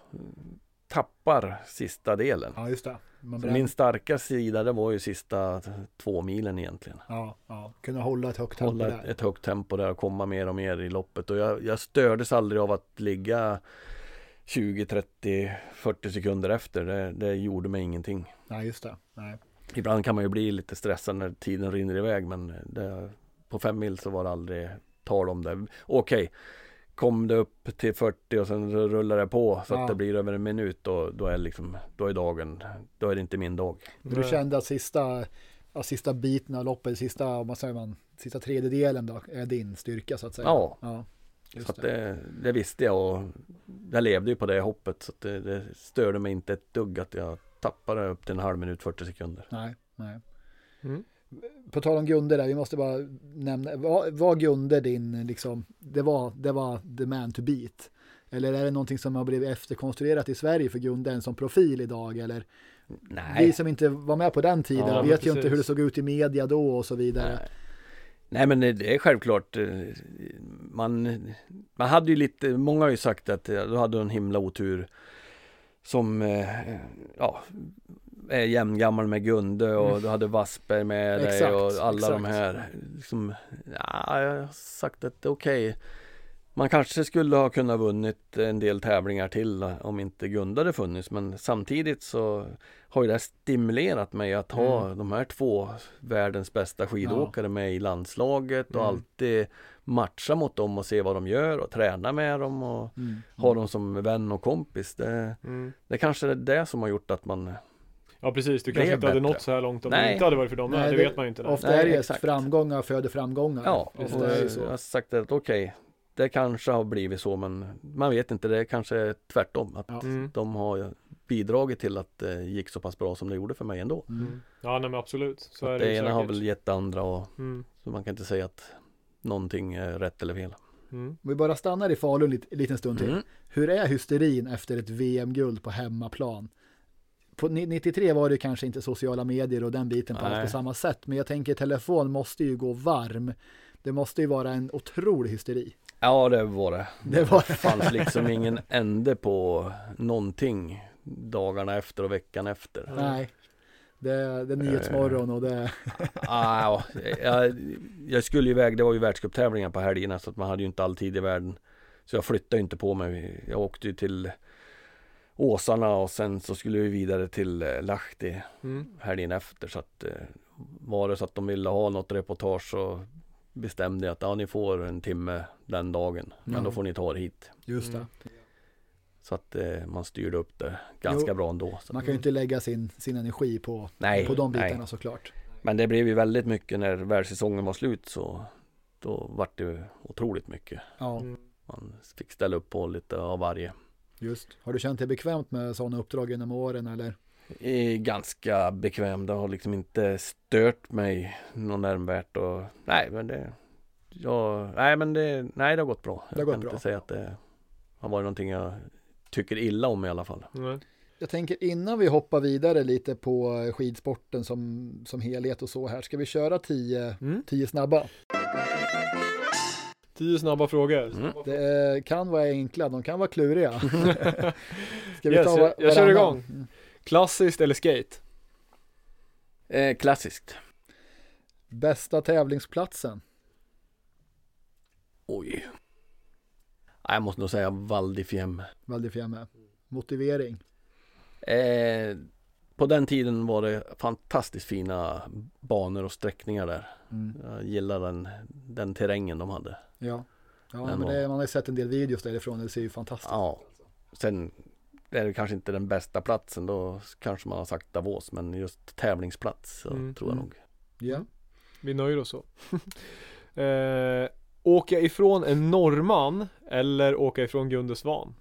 tappar sista delen. Ja, just det. Man Så brän- min starka sida det var ju sista två milen egentligen. ja, ja. Kunna hålla ett högt tempo Hålla där. ett, ett högt tempo där och komma mer och mer i loppet. Och jag, jag stördes aldrig av att ligga tjugo, trettio, fyrtio sekunder efter. Det, det gjorde mig ingenting. Nej, just det. Nej. Ibland kan man ju bli lite stressad när tiden rinner iväg, men det, på fem mil så var det aldrig tal om det. Okej, kom det upp till fyrtio och sen rullar det på så Ja. att det blir över en minut och då är liksom, då är dagen, då är det inte min dag. Men du kände att sista, ja, sista biten av loppet, sista, om man säger man, sista tredjedelen då, är din styrka så att säga? Ja. Ja, just Så att det. det, det visste jag och jag levde ju på det hoppet så att det, det störde mig inte ett dugg att jag tappade upp till en halv minut, fyrtio sekunder. Nej, nej. Mm. På tal om Gunde där, vi måste bara nämna, var, var Gunde din, liksom, det var, det var the man to beat? Eller är det någonting som har blivit efterkonstruerat i Sverige för Gunde en som profil idag? Eller Nej. vi som inte var med på den tiden Ja, vet men ju inte precis. hur det såg ut i media då och så vidare. Nej. Nej men det är självklart eh, man, man hade ju lite, många har ju sagt att eh, du hade en himla otur som eh, ja, är jämngammal med Gunde och du hade Wassberg med dig Exakt, och alla exakt. de här liksom, ja, jag har sagt att okej okay. Man kanske skulle ha kunnat vunnit en del tävlingar till om inte Gunde hade funnits, men samtidigt så har ju det stimulerat mig att ha Mm. de här två världens bästa skidåkare med i landslaget och Mm. alltid matcha mot dem och se vad de gör och träna med dem och Mm. ha dem som vän och kompis. Det, Mm. det kanske är det som har gjort att man Ja precis, du Blev kanske inte hade bättre. nått så här långt om Nej. det inte hade varit för dem. Nej, Nej, det, det- vet man ju inte. Ofta Nej, är det exakt. framgångar föder framgångar. ja, Ofta och är det jag så. har sagt att okej, okay, det kanske har blivit så, men man vet inte, det är kanske tvärtom att Ja. Mm. de har bidragit till att det gick så pass bra som det gjorde för mig ändå. Mm. Mm. Ja, nej men absolut. Så, Så är att det det ju ena har säkert. väl gett det andra och Mm. så man kan inte säga att någonting är rätt eller fel. Mm. Om vi bara stannar i Falun lite, en liten stund till. Mm. Hur är hysterin efter ett V M-guld på hemmaplan? På ni- nittiotre var det kanske inte sociala medier och den biten på, Nej. allt på samma sätt. Men jag tänker telefon måste ju gå varm. Det måste ju vara en otrolig hysteri. Ja, det var det. Det var Det fanns liksom ingen ände på någonting dagarna efter och veckan efter. Nej. Det, det är nyhetsmorgon och det... Ah, ja, jag, jag skulle iväg, det var ju världscuptävlingar på helgerna så att man hade ju inte all tid i världen. Så jag flyttade inte på mig. Jag åkte ju till Åsarna och sen så skulle vi vidare till eh, Lahti Mm. helgen efter. Så att eh, var det så att de ville ha något reportage så bestämde jag att ja, ni får en timme den dagen. Men Mm. då får ni ta er hit. Just det. Mm. Så att eh, man styrde upp det ganska Jo, bra ändå. Så. Man kan ju inte lägga sin, sin energi på, Nej, på de bitarna nej. såklart. Men det blev ju väldigt mycket när världssäsongen var slut så då var det otroligt mycket. Ja, Mm. Man fick ställa upp på lite av varje. just. Har du känt dig bekvämt med sådana uppdrag genom åren eller? Är ganska bekväm. Det har liksom inte stört mig någon närmvärt. Och, nej, men det, ja, nej, men det, nej, det har gått bra. Det har jag gått kan bra. inte säga att det har varit någonting jag tycker illa om i alla fall. Nej. Jag tänker innan vi hoppar vidare lite på skidsporten som, som helhet och så här. Ska vi köra tio, Mm. tio snabba? Tio snabba frågor. Mm. Det är, kan vara enkla, de kan vara kluriga. Ska vi Yes, ta jag- jag kör varannan? igång. Mm. Klassiskt eller skate? Eh, klassiskt. Bästa tävlingsplatsen? Oj. Nej, jag måste nog säga Val di Fiemme. Val di Fiemme. Motivering? Eh, på den tiden var det fantastiskt fina banor och sträckningar där. Mm. Jag gillar den, den terrängen de hade. Ja, ja Men men det, vad- man har ju sett en del videos därifrån. Det ser ju fantastiskt. Ja. Sen är det kanske inte den bästa platsen. Då kanske man har sagt Davos. Men just tävlingsplats så Mm. tror jag Mm. nog. Ja. Vi nöjer oss så. eh, åka ifrån en norrman eller åka ifrån Gunde Svan?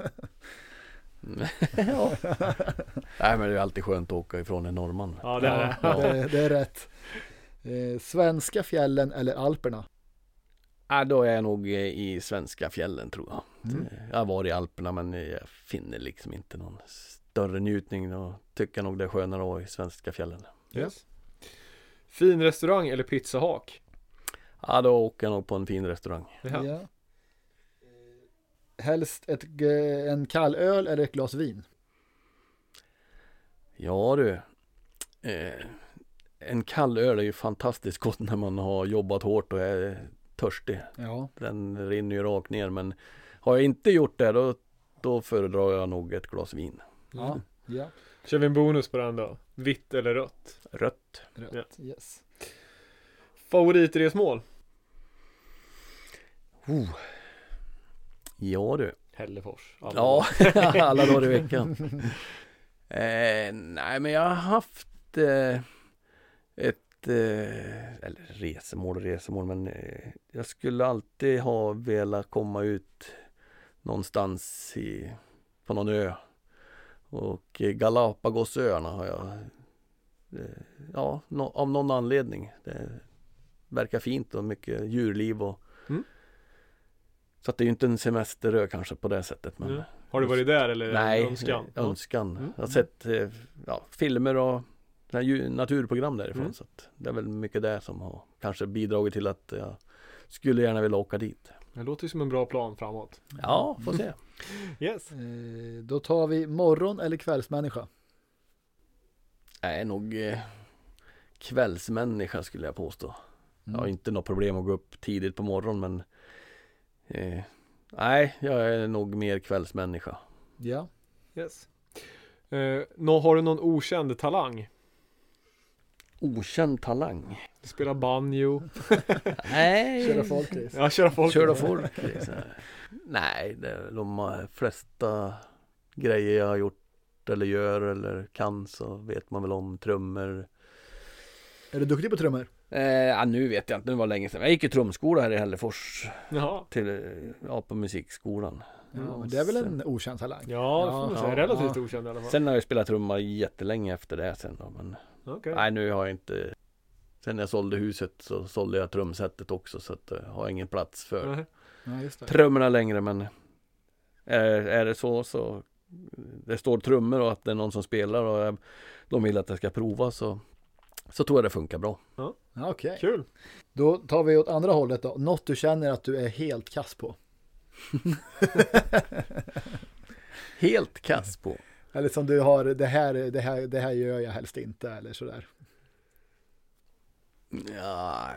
ja. Nej, men det är alltid skönt att åka ifrån en norrman. Ja, det är det. Ja, det, det är rätt. Eh, svenska fjällen eller Alperna? Ja, då är jag nog i svenska fjällen tror jag. Mm. Jag har varit i Alperna men jag finner liksom inte någon större njutning och tycker nog det är skönare att vara i svenska fjällen. Yes. Fin restaurang eller pizzahak? Ja, då åker jag nog på en fin restaurang. Ja. Ja. Helst ett, g- en kall öl eller ett glas vin? Ja du, eh, en kall öl är ju fantastiskt gott när man har jobbat hårt och är törstig. Ja. Den rinner ju rakt ner, men har jag inte gjort det då, då föredrar jag nog ett glas vin. Ja. Ja. Kör vi en bonus på den då? Vitt eller rött? Rött. Rätt. Yes. Favoritresmål? Oh. Ja du. Hällefors. Alla Ja, alla dagar i veckan. eh, nej, men jag har haft eh, ett eh, eller resemål och resemål, men eh, jag skulle alltid ha velat komma ut någonstans i, på någon ö. Och eh, Galapagosöarna har jag eh, ja, no, av någon anledning. Det verkar fint och mycket djurliv och Mm. så att det är ju inte en semesterö kanske på det sättet, men Mm. Har du varit där eller nej, önskan? önskan. önskan. Mm. Jag har sett eh, ja, filmer och såna här ju- naturprogram därifrån. Mm. Så att det är väl mycket det som har kanske bidragit till att jag skulle gärna vilja åka dit. Det låter ju som en bra plan framåt. Ja, får se. Yes. Eh, då tar vi morgon eller kvällsmänniska? Jag är nog eh, kvällsmänniska skulle jag påstå. Jag har Mm. inte något problem att gå upp tidigt på morgonen, men eh, nej, jag är nog mer kvällsmänniska. Ja. Yes. Eh, nå, har du någon okänd talang? Okänd talang. Du spelar banjo. Nej. Köra folkrace. Ja, köra folk. Köra folk. Nej, det är de flesta grejer jag har gjort eller gör eller kan så vet man väl om trummor. Är du duktig på trummor? Eh, ja, nu vet jag inte, det var länge sedan. Jag gick i trumskola här i Hällefors Jaha. till, ja, på musikskolan. Ja, men det är väl en okänd talang? Ja, det får man Ja, säga. ja, Relativt ja. okänd i alla fall. Sen har jag spelat trumma jättelänge efter det sen då, men Okej. nej, nu har jag inte. Sen när jag sålde huset så sålde jag trumsetet också, så att jag har ingen plats för Nej. Ja, just det. trummorna längre, men är, är det så så det står trummor och att det är någon som spelar och jag, de vill att jag ska prova, så så tror jag det funkar bra. Ja, okej. Kul. Då tar vi åt andra hållet då. Något du känner att du är helt kass på? Helt kass på. Eller som du har, det här, det här, det här gör jag helst inte, eller sådär. Ja.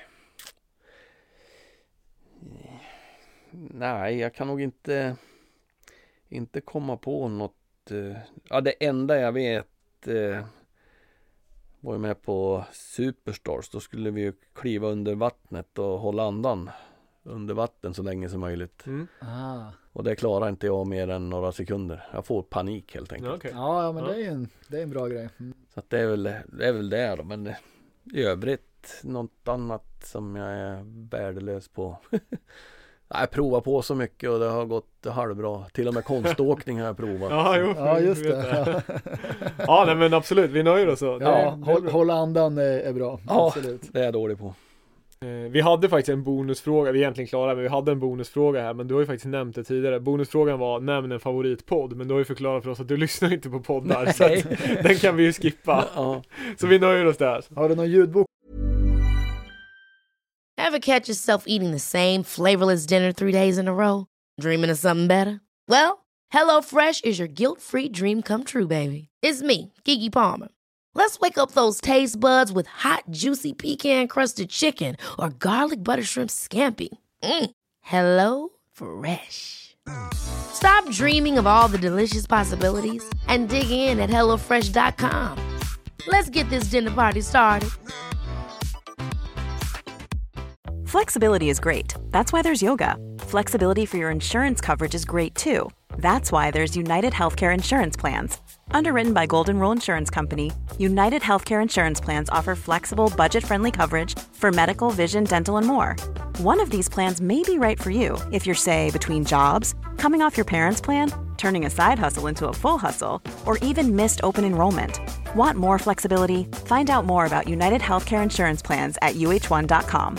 Nej, jag kan nog inte inte komma på något. eh, Ja, det enda jag vet eh, var ju med på Superstars. Då skulle vi ju kliva under vattnet och hålla andan under vatten så länge som möjligt. Mm. Ah. Och det klarar inte jag mer än några sekunder. Jag får panik helt enkelt. Ja, okej. Ja, ja, men Ja. det är en, det är en bra grej. Mm. Så att det är väl det är väl det då. Men i övrigt riktigt något annat som jag är värdelös på. Jag provar på så mycket och det har gått halvbra. Till och med konståkning har jag provat. Ja, jo, Ja, just det. Ja, nej, men absolut, vi nöjer oss så. Ja, Det- det är håll, bra. hålla andan är, är bra. Ja, Absolut. det är jag dålig på. Eh, Vi hade faktiskt en bonusfråga, vi är egentligen klara, men vi hade en bonusfråga här, men du har ju faktiskt nämnt det tidigare. Bonusfrågan var, nämn en favoritpodd, men du har ju förklarat för oss att du lyssnar inte på poddar, så att, den kan vi ju skippa. Ja. Så vi nöjer oss där. Har du någon ljudbok? Ever catch yourself eating the same flavorless dinner three days in a row? Dreaming of something better? Well, HelloFresh is your guilt-free dream come true, baby. It's me, Keke Palmer. Let's wake up those taste buds with hot, juicy pecan-crusted chicken or garlic butter shrimp scampi. Mm. Hello Fresh. Stop dreaming of all the delicious possibilities and dig in at hello fresh dot com. Let's get this dinner party started. Flexibility is great. That's why there's yoga. Flexibility for your insurance coverage is great too. That's why there's United Healthcare Insurance Plans. Underwritten by Golden Rule Insurance Company, United Healthcare Insurance Plans offer flexible, budget-friendly coverage for medical, vision, dental, and more. One of these plans may be right for you if you're, say, between jobs, coming off your parents' plan, turning a side hustle into a full hustle, or even missed open enrollment. Want more flexibility? Find out more about United Healthcare Insurance Plans at u h one dot com.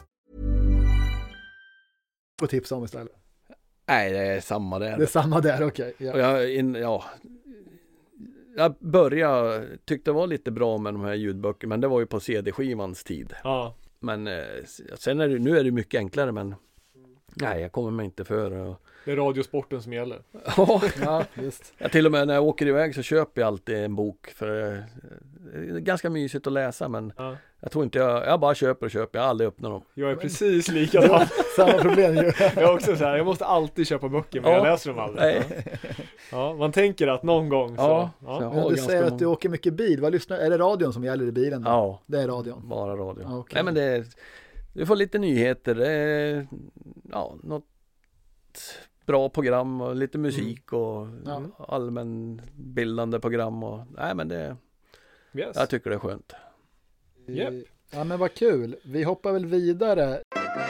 På tips om istället. Nej, det är samma där. Det är samma där, okej. Okay. Och Ja. jag, in, ja, jag började, tyckte det var lite bra med de här ljudböckerna, men det var ju på C D-skivans tid. Ja, Men eh, sen är det, nu är det mycket enklare, men nej, jag kommer mig inte för. Och, det är radiosporten som gäller. ja, Ja, just. jag till och med när jag åker iväg så köper jag alltid en bok, för eh, det är ganska mysigt att läsa, men Ja. jag tror inte jag, jag bara köper och köper, jag har aldrig öppnat dem. Jag är precis likadan. Samma problem ju. Jag är också så här, jag måste alltid köpa böcker, men Ja. jag läser dem aldrig. Nej. Ja, man tänker att någon gång så. Ja, Ja. så jag Men har du ganska säger att många- du åker mycket bil. Vad lyssnar, är det radion som gäller i bilen? Då? Ja, Det är radion. bara radio. Ja, okej. Nej, men det är, du får lite nyheter, det är, ja, något bra program och lite musik och Ja. allmänbildande program och, nej men det, Yes. jag tycker det är skönt. Japp. Ja, men vad kul. Vi hoppar väl vidare.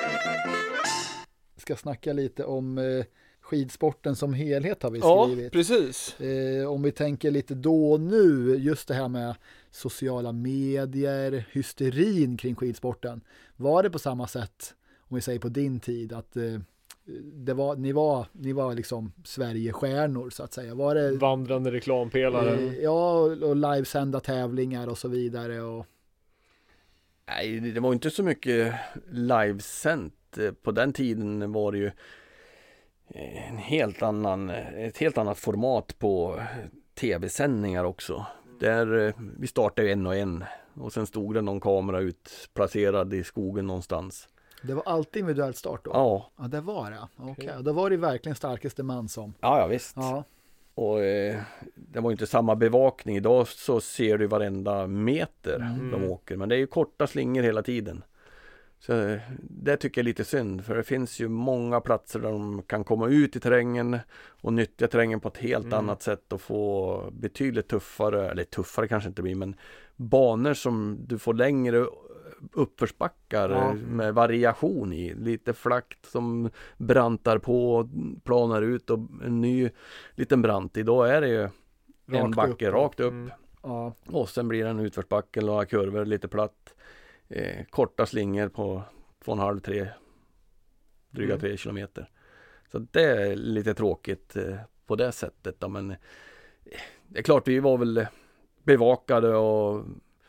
Ska snacka lite om eh, skidsporten som helhet har vi skrivit. precis. Eh, om vi tänker lite då och nu, just det här med sociala medier, hysterin kring skidsporten. Var det på samma sätt, om vi säger på din tid, att eh, det var, ni var, ni var liksom Sverigestjärnor så att säga? Var det, Vandrande reklampelare. eh, ja, och livesända tävlingar och så vidare och Nej, det var inte så mycket livesänt. På den tiden var det ju en helt annan, ett helt annat format på tv-sändningar också. Där vi startade ju en och en och sen stod det någon kamera utplacerad i skogen någonstans. det var alltid individuellt start då? Ja, Ja, det var det. Okej, okay. Då var det verkligen starkaste man som. ja, ja visst. Ja, Och eh, det var ju inte samma bevakning. Idag så ser du varenda meter Mm. de åker. Men det är ju korta slingor hela tiden. Så eh, det tycker jag är lite synd. För det finns ju många platser där de kan komma ut i terrängen och nyttja terrängen på ett helt Mm. annat sätt och få betydligt tuffare, eller tuffare kanske inte blir, men banor som du får längre uppförsbackar Ja. med variation i. Lite flakt som brantar på, planar ut och en ny liten brant. Idag är det ju en Rakt backe upp. rakt upp. Mm. ja, Och sen blir det en utförsbacke, några kurvor, lite platt. Eh, korta slingor på två och en halv, tre, dryga Mm. tre kilometer. Så det är lite tråkigt eh, på det sättet. Då. Men eh, det är klart, vi var väl bevakade och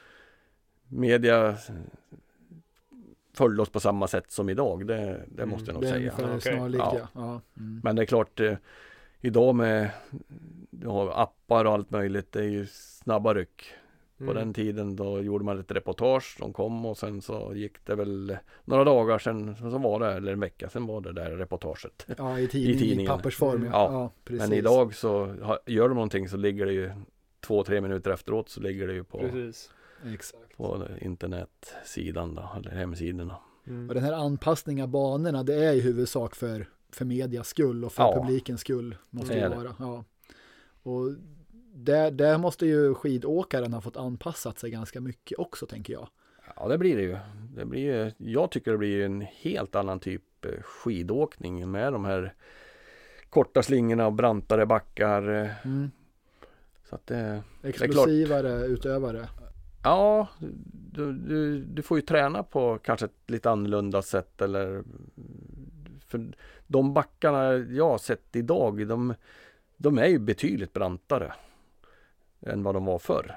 media följde oss på samma sätt som idag. Det, det måste jag nog det är säga. ungefär Okej. snarlika. Ja. Ja. Ja. Mm. Men det är klart, eh, idag med du har appar och allt möjligt, det är ju snabba ryck. På Mm. den tiden då gjorde man ett reportage, de kom och sen så gick det väl några dagar sen så var det, eller en vecka sen var det där reportaget. Ja, i, tidning, I i tidningen. pappersform. Ja, Ja, ja precis. Men idag så ha- gör de någonting så ligger det ju två, tre minuter efteråt så ligger det ju på, Precis. Exakt. på internetsidan då, eller hemsidorna. Mm. Och den här anpassningen av banorna, det är i huvudsak för, för medias skull och för Ja. publikens skull. Måste Det det är det. vara. Ja. Och där, där måste ju skidåkaren ha fått anpassat sig ganska mycket också, tänker jag. Ja, det blir det ju. Det blir ju, jag tycker det blir en helt annan typ skidåkning med de här korta slingorna och brantare backar. Mm. Så att det, Explosivare det är klart. utövare. Ja, du, du, du får ju träna på kanske ett lite annorlunda sätt. Eller, för de backarna jag har sett idag, de, de är ju betydligt brantare än vad de var förr.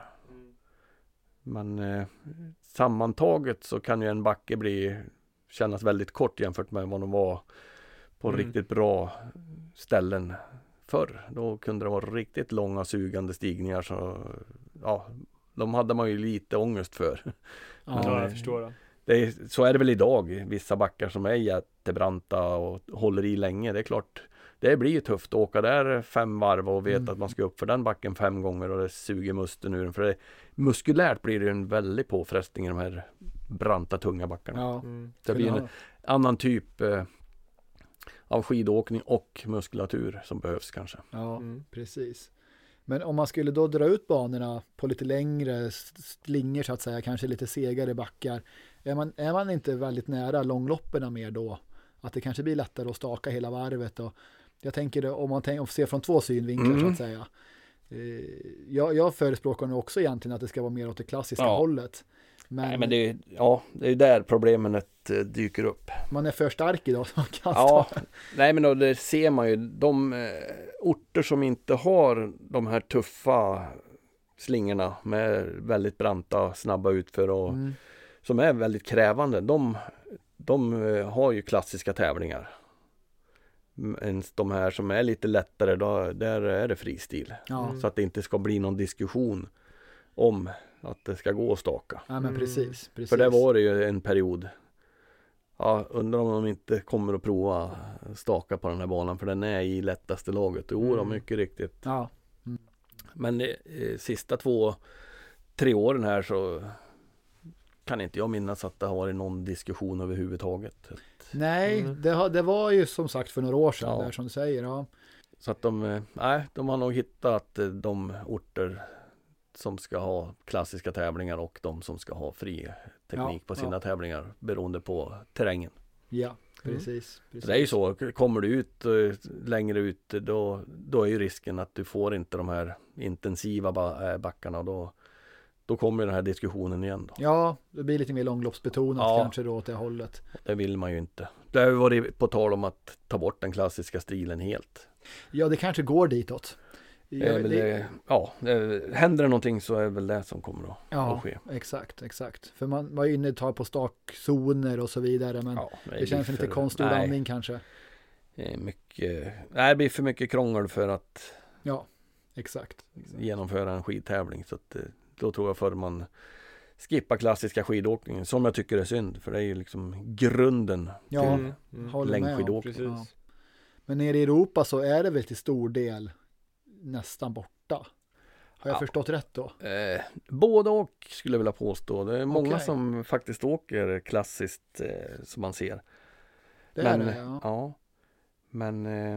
Men eh, sammantaget så kan ju en backe bli kännas väldigt kort jämfört med vad de var på Mm. riktigt bra ställen förr. Då kunde det vara riktigt långa sugande stigningar, så ja, de hade man ju lite ångest för. Ja. Men, Ja, eh, jag förstår det. det är, så är det väl idag, vissa backar som är jättebranta och håller i länge. Det är klart, det blir ju tufft att åka där fem varv och veta Mm. att man ska upp för den backen fem gånger och det suger musten ur den. För det, muskulärt blir det en väldig påfrestning i de här branta, tunga backarna. Ja. Mm. Det blir en Ja. annan typ eh, av skidåkning och muskulatur som behövs kanske. Ja, Mm. precis. Men om man skulle då dra ut banorna på lite längre slingor så att säga, kanske lite segare backar, är man, är man inte väldigt nära långlopperna mer då? Att det kanske blir lättare att staka hela varvet. Och jag tänker det, om man tänker, om ser från två synvinklar Mm. så att säga. Eh, jag, jag förespråkar nog också egentligen att det ska vara mer åt det klassiska Ja. hållet. Men, Nej, men det är, ja, det är där problemet eh, dyker upp. man är för stark idag så man kan Ja, staka. nej men då, det ser man ju. De eh, orter som inte har de här tuffa slingorna med väldigt branta, snabba utför och Mm. som är väldigt krävande, de, de eh, har ju klassiska tävlingar. Men de här som är lite lättare, då, där är det fristil. Ja, Mm. Så att det inte ska bli någon diskussion om att det ska gå att staka. ja men Mm. precis. precis. För det var det ju en period. Ja, undrar om de inte kommer att prova staka på den här banan, för den är i lättaste laget. Jo, Mm. mycket riktigt. Ja, Men eh, sista två, tre åren här så kan inte jag minnas att det har varit någon diskussion överhuvudtaget. nej, Mm. det, har, det var ju som sagt för några år sedan Ja. där som du säger. Ja. Så att de, eh, nej, de har nog hittat eh, de orter som ska ha klassiska tävlingar och de som ska ha fri teknik Ja, på sina ja. tävlingar beroende på terrängen. Ja, precis. precis. Så det är ju så, kommer du ut eh, längre ut då, då är ju risken att du får inte de här intensiva ba- eh, backarna och då, då kommer den här diskussionen igen då. Ja, det blir lite mer långloppsbetonat Ja. kanske då åt det hållet. Det vill man ju inte. Det har ju varit på tal om att ta bort den klassiska stilen helt. Ja, det kanske går ditåt. Det är Ja, väl, det, det, ja, det, händer det någonting så är det väl det som kommer att, ja att ske. exakt, exakt. För man var inne och tar på stakzoner och så vidare, men Ja, det, blir känns lite för- konstgjord nej, andning kanske. det är mycket, nej, det blir för mycket krångel för att Ja, exakt. exakt. genomföra en skidtävling. Så att, eh, då tror jag för man skippar klassiska skidåkningen, som jag tycker är synd, för det är ju liksom grunden Ja, till Mm. Mm. håller med om. längdskidåkning. Precis. Ja. Men nere i Europa så är det väl till stor del nästan borta. Har jag Ja. förstått rätt då? Eh, både och skulle jag vilja påstå. Det är många Okej. som faktiskt åker klassiskt eh, som man ser. Det men, är det, ja. ja. Men eh,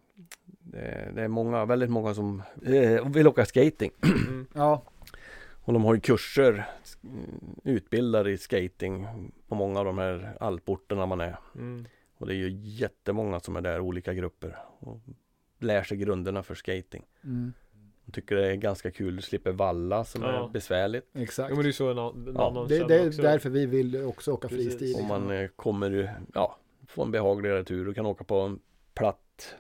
det, det är många, väldigt många som eh, vill åka skating. Mm. Ja, Och de har ju kurser, mm, utbildar i skating på många av de här alporterna man är. Mm. Och det är ju jättemånga som är där, olika grupper. Och lär sig grunderna för skating. mm, Jag tycker det är ganska kul, du slipper valla som Ja. är besvärligt. exakt. Ja, men det är så en, an- en Ja, annan Det, källa det är också. därför vi vill också åka Precis. fristil. Om man eh, kommer, ja, få en behagligare tur. Du kan åka på en platt,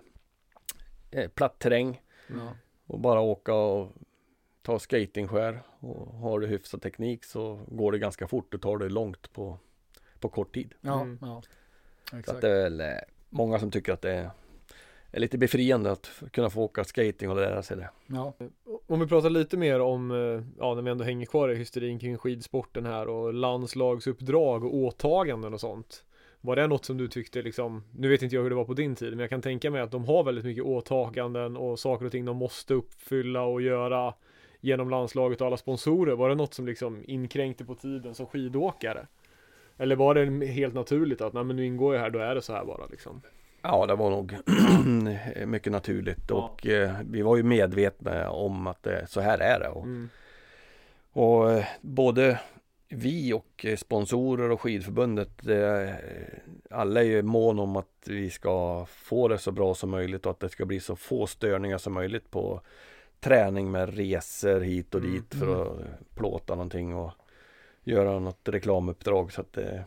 eh, platt terräng Ja. och bara åka och ta skatingskär. Och har du hyfsad teknik så går det ganska fort. Du tar det långt på, på kort tid. Ja, Mm. ja. Så Exakt. att det är väl eh, många som tycker att det är, är lite befriande att f- kunna få åka skating och lära sig det. Ja. Om vi pratar lite mer om, eh, ja, när vi ändå hänger kvar i hysterin kring skidsporten här och landslagsuppdrag och åtaganden och sånt. Var det något som du tyckte liksom, nu vet inte jag hur det var på din tid, men jag kan tänka mig att de har väldigt mycket åtaganden och saker och ting de måste uppfylla och göra genom landslaget och alla sponsorer. Var det något som liksom inkränkte på tiden som skidåkare? Eller var det helt naturligt att nej, men nu ingår jag här, då är det så här bara liksom? Ja, det var nog mycket naturligt Ja. och eh, vi var ju medvetna om att det, så här är det. Och, Mm. och eh, både vi och sponsorer och skidförbundet, det, alla är ju mån om att vi ska få det så bra som möjligt och att det ska bli så få störningar som möjligt på träning med resor hit och dit mm. för att plåta någonting och göra något reklamuppdrag. Så att det,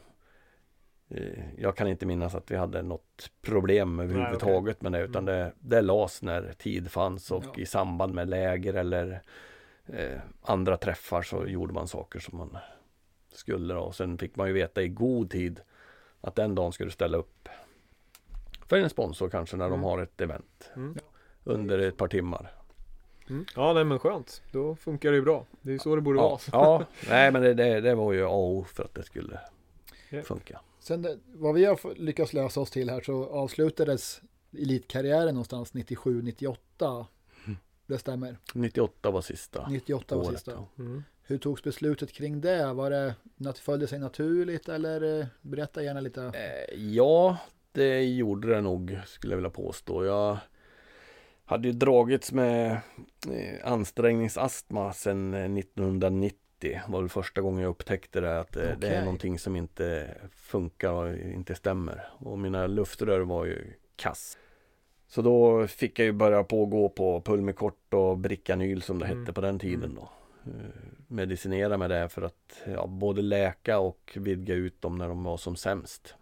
jag kan inte minnas att vi hade något problem överhuvudtaget Nej, okay. med det, utan det, det las när tid fanns och ja. i samband med läger eller eh, andra träffar så gjorde man saker som man skulle då. Och sen fick man ju veta i god tid att den dagen skulle ställa upp för en sponsor kanske när mm. de har ett event mm. under ett par timmar. Mm. Ja, nej men skönt. Då funkar det ju bra. Det är ju så det borde ja, vara. Ja, nej men det, det, det var ju A och O för att det skulle yeah. funka. Sen det, vad vi har lyckats läsa oss till här så avslutades elitkarriären någonstans nittiosju nittioåtta. Mm. Det stämmer. nittioåtta var sista. nittioåtta var året, sista. Ja. Mm. Hur togs beslutet kring det? Var det att följde sig naturligt eller berätta gärna lite? Eh, ja, det gjorde det nog skulle jag vilja påstå. Jag hade ju dragits med eh, ansträngningsastma sedan nittonhundranittio. Det var väl första gången jag upptäckte det, att okay. det är någonting som inte funkar och inte stämmer. Och mina luftrör var ju kass. Så då fick jag ju börja pågå på Pulmicort och Bricanyl som det mm. hette på den tiden då. Medicinera med det för att ja, både läka och vidga ut dem när de var som sämst.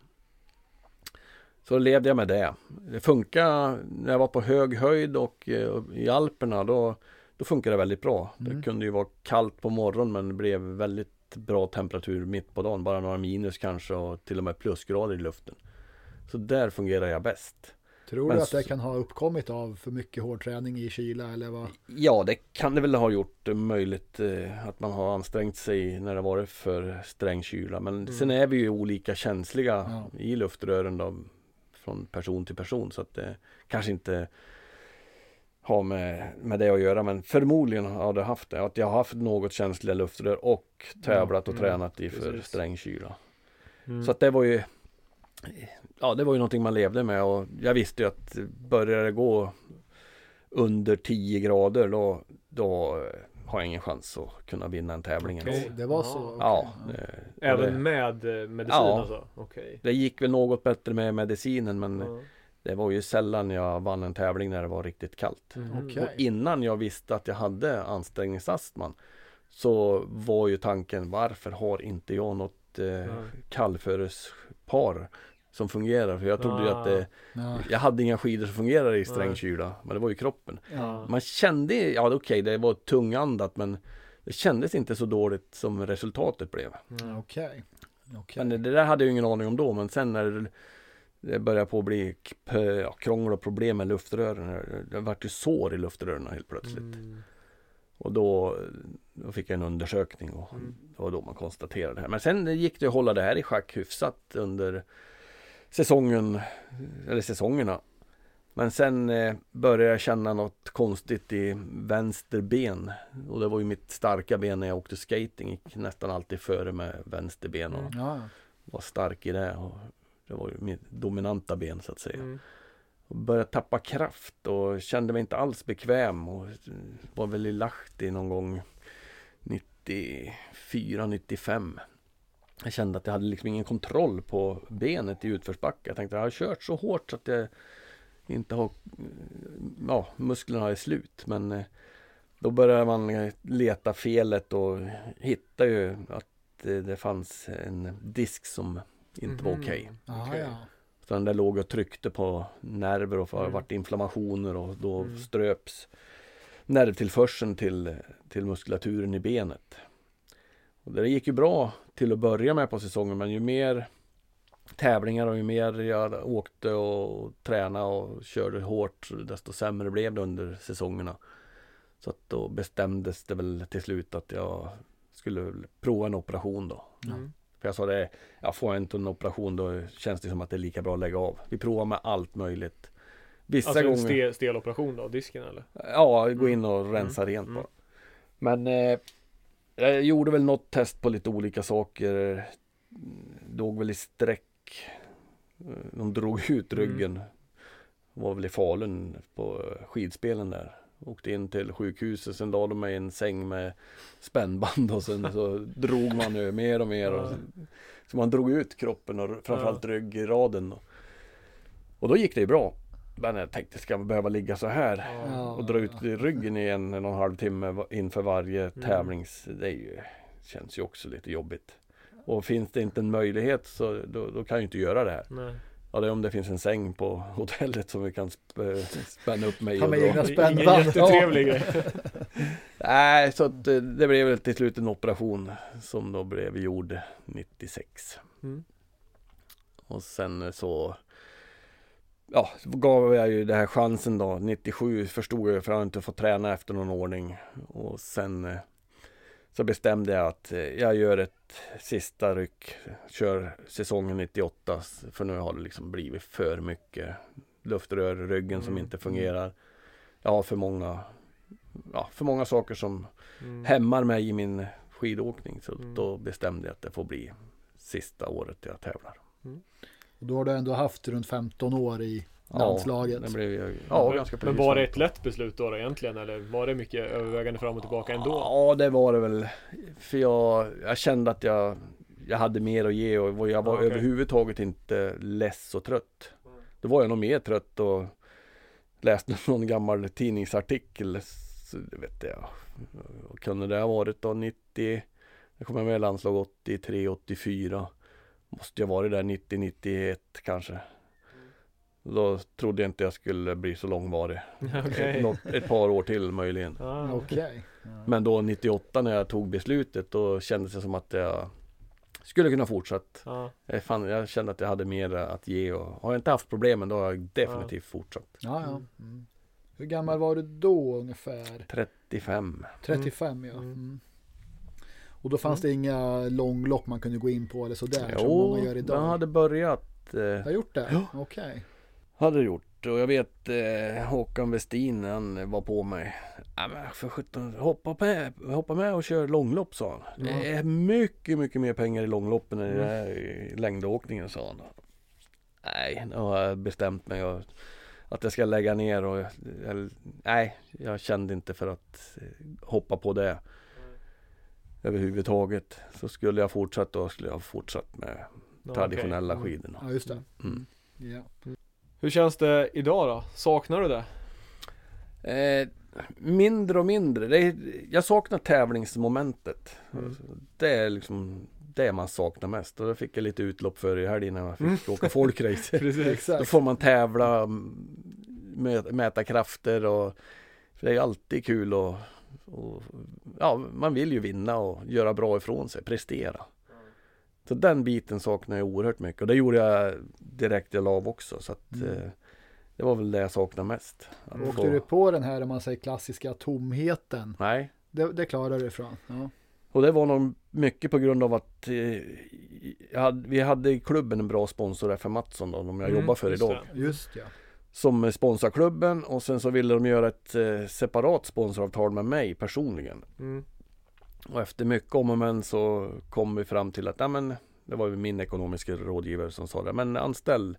Så levde jag med det. Det funkar när jag var på hög höjd och i Alperna då Då funkar det väldigt bra. Mm. Det kunde ju vara kallt på morgonen men det blev väldigt bra temperatur mitt på dagen. Bara några minus kanske och till och med plusgrader i luften. Så där fungerar jag bäst. Tror men du att det kan ha uppkommit av för mycket hård träning i kyla eller vad? Ja, det kan det väl ha gjort möjligt eh, att man har ansträngt sig när det varit för sträng kyla. Men mm. sen är vi ju olika känsliga ja. i luftrören då, från person till person. Så att det kanske inte har med, med det att göra, men förmodligen har det haft det. Att jag har haft något känsliga luftrör och tävlat och mm, tränat i för precis. sträng kyla. Mm. Så att det var ju ja, det var ju någonting man levde med och jag visste ju att börjar det gå under tio grader då, då har jag ingen chans att kunna vinna en tävling. Okay. Det var så? Okay. Ja. Det, Även det, med medicin ja, alltså? Okay. Det gick väl något bättre med medicinen men mm. det var ju sällan jag vann en tävling när det var riktigt kallt. Mm. Okay. Och innan jag visste att jag hade ansträngningsastman så var ju tanken, varför har inte jag något eh, mm. kallförespar som fungerar? För jag trodde ah. ju att det, ah. jag hade inga skidor som fungerar i sträng kyla, men det var ju kroppen. Ah. Man kände, ja okej okay, det var tungandat men det kändes inte så dåligt som resultatet blev. Mm. Okej. Okay. Okay. Men det där hade jag ju ingen aning om då, men sen när det Det började på att bli ja, krångel och problem med luftrören. Det vart ju sår i luftrören helt plötsligt. Mm. Och då, då fick jag en undersökning och mm. det var då man konstaterade det här. Men sen gick det att hålla det här i schack hyfsat under säsongen, eller säsongerna. Men sen eh, började jag känna något konstigt i vänster ben. Och det var ju mitt starka ben när jag åkte skating. Gick nästan alltid före med vänster ben och mm. ja. var stark i det och det var ju mitt dominanta ben så att säga. Mm. Och började tappa kraft och kände mig inte alls bekväm. Och var väl i Lahti någon gång nittiofyra nittiofem. Jag kände att jag hade liksom ingen kontroll på benet i utförsbacke. Jag tänkte att jag har kört så hårt så att jag inte har... Ja, musklerna är slut. Men då började man leta felet och hitta ju att det fanns en disk som inte var okej. Okay. Okay. Ja. Så den där låg och tryckte på nerver och mm. vart inflammationer och då mm. ströps nervtillförseln till, till muskulaturen i benet. Och det gick ju bra till att börja med på säsongen, men ju mer tävlingar och ju mer jag åkte och tränade och körde hårt desto sämre blev det under säsongerna. Så att då bestämdes det väl till slut att jag skulle prova en operation då. Mm. För jag sa det, jag får inte en operation då känns det som att det är lika bra att lägga av. Vi provar med allt möjligt. Vissa alltså gånger... en stel, stel operation då, disken eller? Ja, gå in och rensa mm. rent bara. Mm. Men eh, jag gjorde väl något test på lite olika saker. Låg väl i sträck. De drog ut ryggen. Mm. Var väl i Falun på skidspelen där. åkte in till sjukhuset, sen la de mig i en säng med spännband och sen så drog man ju mer och mer. Och så, så man drog ut kroppen och framförallt ryggraden. Och, och då gick det ju bra. Men jag tänkte, ska man behöva ligga så här Ja. och dra ut ryggen i en, en och en halv timme inför varje tävlings... Det är ju, känns ju också lite jobbigt. Och finns det inte en möjlighet så då, då kan jag ju inte göra det här. Nej. Ja, det är om det finns en säng på hotellet som vi kan sp- spänna upp mig i. Ta med och egna dra. spännband. Ingen jättetrevlig grej. Nej, så att, eh, det blev väl till slut en operation som då blev gjord nittiosex. Mm. Och sen så ja, så gav jag ju det här chansen då. nittiosju förstod jag, för jag hade inte fått träna efter någon ordning. Och sen eh, så bestämde jag att eh, jag gör ett sista ryck, kör säsongen nittioåtta, för nu har det liksom blivit för mycket luftrör i ryggen som Mm. inte fungerar. Jag har för många ja, för många saker som Mm. hämmar mig i min skidåkning, så Mm. då bestämde jag att det får bli sista året jag tävlar. Och då har du ändå haft runt femton år i landslaget. Ja, det blev ju, ja, men, ganska men precis. var det ett lätt beslut då, då egentligen, eller var det mycket övervägande fram och tillbaka ändå? Ja, det var det väl. För jag, jag kände att jag, jag hade mer att ge och jag var Ja, okej. överhuvudtaget inte less och trött. Då var jag nog mer trött och läste någon gammal tidningsartikel. Så det vet jag. Vad kunde det ha varit då? nittio, jag kommer med i landslag åttiotre åttiofyra. Måste jag vara där nittio nittioett kanske. Då trodde jag inte jag skulle bli så långvarig. Okej. Något, ett par år till möjligen. Ah. Okej. Men då nittioåtta när jag tog beslutet, då kändes det som att jag skulle kunna fortsätta. Ja. Jag, fann, jag kände att jag hade mer att ge och har jag inte haft problemen då har jag definitivt fortsatt. Ja, ja. Mm. Hur gammal var du då ungefär? trettiofem. trettiofem, ja. Mm. Mm. Och då fanns det inga långlopp man kunde gå in på eller sådär som Jo, många gör idag? jag hade börjat. Eh, Jag har gjort det? Ja. Okej. hade gjort. Och jag vet eh, Håkan Westin, han var på mig. Ja, men för sjutton, hoppa med, hoppa med och kör långlopp, sa han. Det är mycket, mycket mer pengar i långloppen än det är i längdåkningen, sa han. Nej, nu har jag bestämt mig och, att jag ska lägga ner och jag, nej, jag kände inte för att eh, hoppa på det överhuvudtaget. Så skulle jag fortsatt då skulle jag fortsatt med Ja, traditionella okej. skidorna. Ja, just det. Mm. Ja. Hur känns det idag då? Saknar du det? Eh, mindre och mindre. Det är, jag saknar tävlingsmomentet. Mm. Alltså, det är liksom det man saknar mest. Och det fick jag lite utlopp för i helgen när man fick Mm. åka folkrace. Precis. Då Exakt. får man tävla, mä, mäta krafter och för det är alltid kul och, och ja, man vill ju vinna och göra bra ifrån sig, prestera. Så den biten saknar jag oerhört mycket och det gjorde jag direkt jag la av också, så att Mm. eh, det var väl det jag saknade mest. Att få- Åkte du på den här, om man säger klassiska tomheten? Nej. Det, det klarar du ifrån. Ja. Och det var nog mycket på grund av att eh, jag hade, vi hade i klubben en bra sponsor, F M Mattsson då, de jag Mm, jobbar för just idag. det. Just ja. Som sponsrar klubben och sen så ville de göra ett eh, separat sponsoravtal med mig personligen. Mm. Och efter mycket om och men så kom vi fram till att nej, men det var ju min ekonomiska rådgivare som sa det, men anställ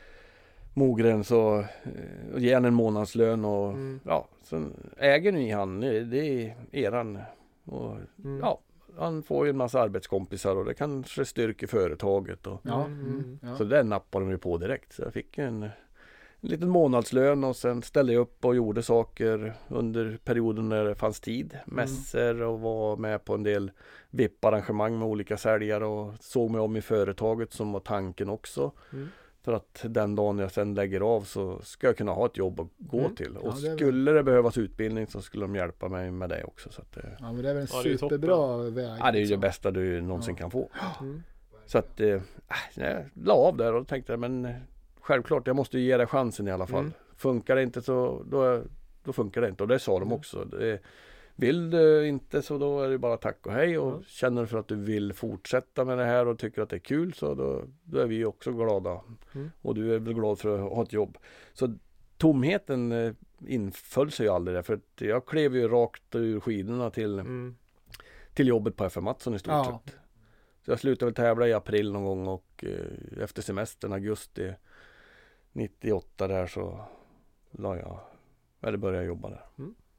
Mogren så eh, ge han en månadslön och Mm. ja, sen äger ni han, det är eran och Mm. ja, han får ju en massa arbetskompisar och det kanske styrker företaget och Ja. Mm, Mm. Ja. så det nappade de ju på direkt. Så jag fick en, en liten månadslön och sen ställde jag upp och gjorde saker under perioden när det fanns tid. Mässor och var med på en del V I P-arrangemang med olika säljare och såg mig om i företaget som var tanken också. Mm. För att den dagen jag sen lägger av så ska jag kunna ha ett jobb att gå Mm. till. Och Ja, det är väl- skulle det behövas utbildning så skulle de hjälpa mig med det också. Så att det, Ja, men det är väl en Ja, det är superbra väg. ja, det är ju det liksom. bästa du någonsin Ja. kan få. Mm. Så att eh, jag la av där och tänkte men eh, självklart jag måste ju ge det chansen i alla fall. Mm. Funkar det inte så då, då funkar det inte och det sa de också. Det, vill du inte så då är det bara tack och hej och Mm. känner du för att du vill fortsätta med det här och tycker att det är kul så då, då är vi också glada. Mm. Och du är väl glad för att ha ett jobb. Så tomheten eh, inföll sig ju aldrig där för att jag klev ju rakt ur skidorna till Mm. till jobbet på F M Mattsson i stort Ja. sett. Så jag slutade väl tävla i april någon gång och eh, efter semestern, augusti nittioåtta där så la jag, eller började jag jobba där.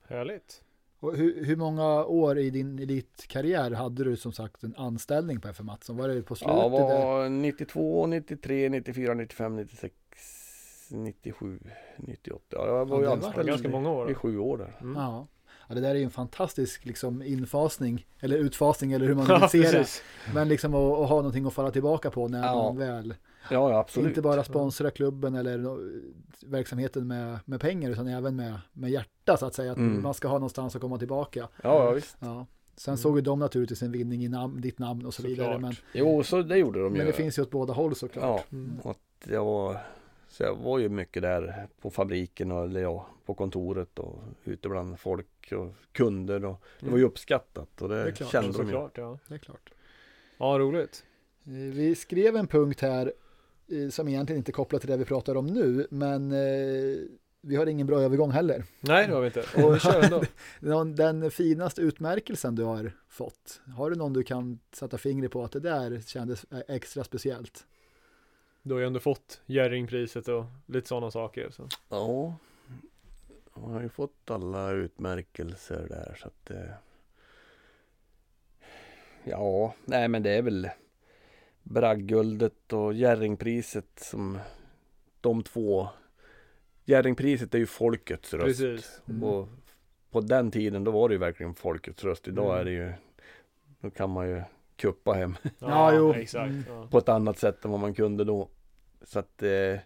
Härligt. Och hur, hur många år i din elitkarriär hade du som sagt en anställning på F M Mattsson? Var det på slutet? Jag där? var nittiotvå, nittiotre, nittiofyra, nittiofem, nittiosex, nittiosju, nittioåtta. Ja, jag var Ja, ju det var anställd ganska många år då. i sju år där. Mm. Ja. Ja, det där är ju en fantastisk liksom, infasning eller utfasning eller hur man Ja, vill se det. precis. Men liksom att, att ha någonting att falla tillbaka på när Ja. man väl Ja, ja, absolut. inte bara sponsra klubben eller no, verksamheten med, med pengar utan även med, med hjärta så att säga. Att Mm. man ska ha någonstans att komma tillbaka. Ja, ja, visst. Ja. Sen Mm. såg ju de naturligtvis en vinning i namn, ditt namn och så Såklart. vidare. Men, Jo, så det gjorde de ju. men det finns ju åt båda håll såklart. Ja, Mm. och att jag var, så jag var ju mycket där på fabriken och, eller ja, på kontoret och ute bland folk och kunder och det var ju uppskattat och det, Det är klart. kände Ja, de ju. såklart, ja. Det är klart. Ja, roligt. Eh, Vi skrev en punkt här eh, som egentligen inte är kopplat till det vi pratar om nu, men eh, vi har ingen bra övergång heller. Nej, det har vi inte. Och vi kör ändå. Någon- Den finaste utmärkelsen du har fått, har du någon du kan sätta fingret på att det där kändes extra speciellt? Du har ju ändå fått Jerringpriset och lite sådana saker. Så. Ja, jag har ju fått alla utmärkelser där så att eh, ja, nej men det är väl Bragdguldet och Jerringpriset som de två. Jerringpriset är ju folkets röst. Precis. Mm. Och på den tiden då var det ju verkligen folkets röst. Idag Mm. är det ju, då kan man ju kuppa hem Ja, jo. Exakt. Mm. Ja. på ett annat sätt än vad man kunde då. Så att eh,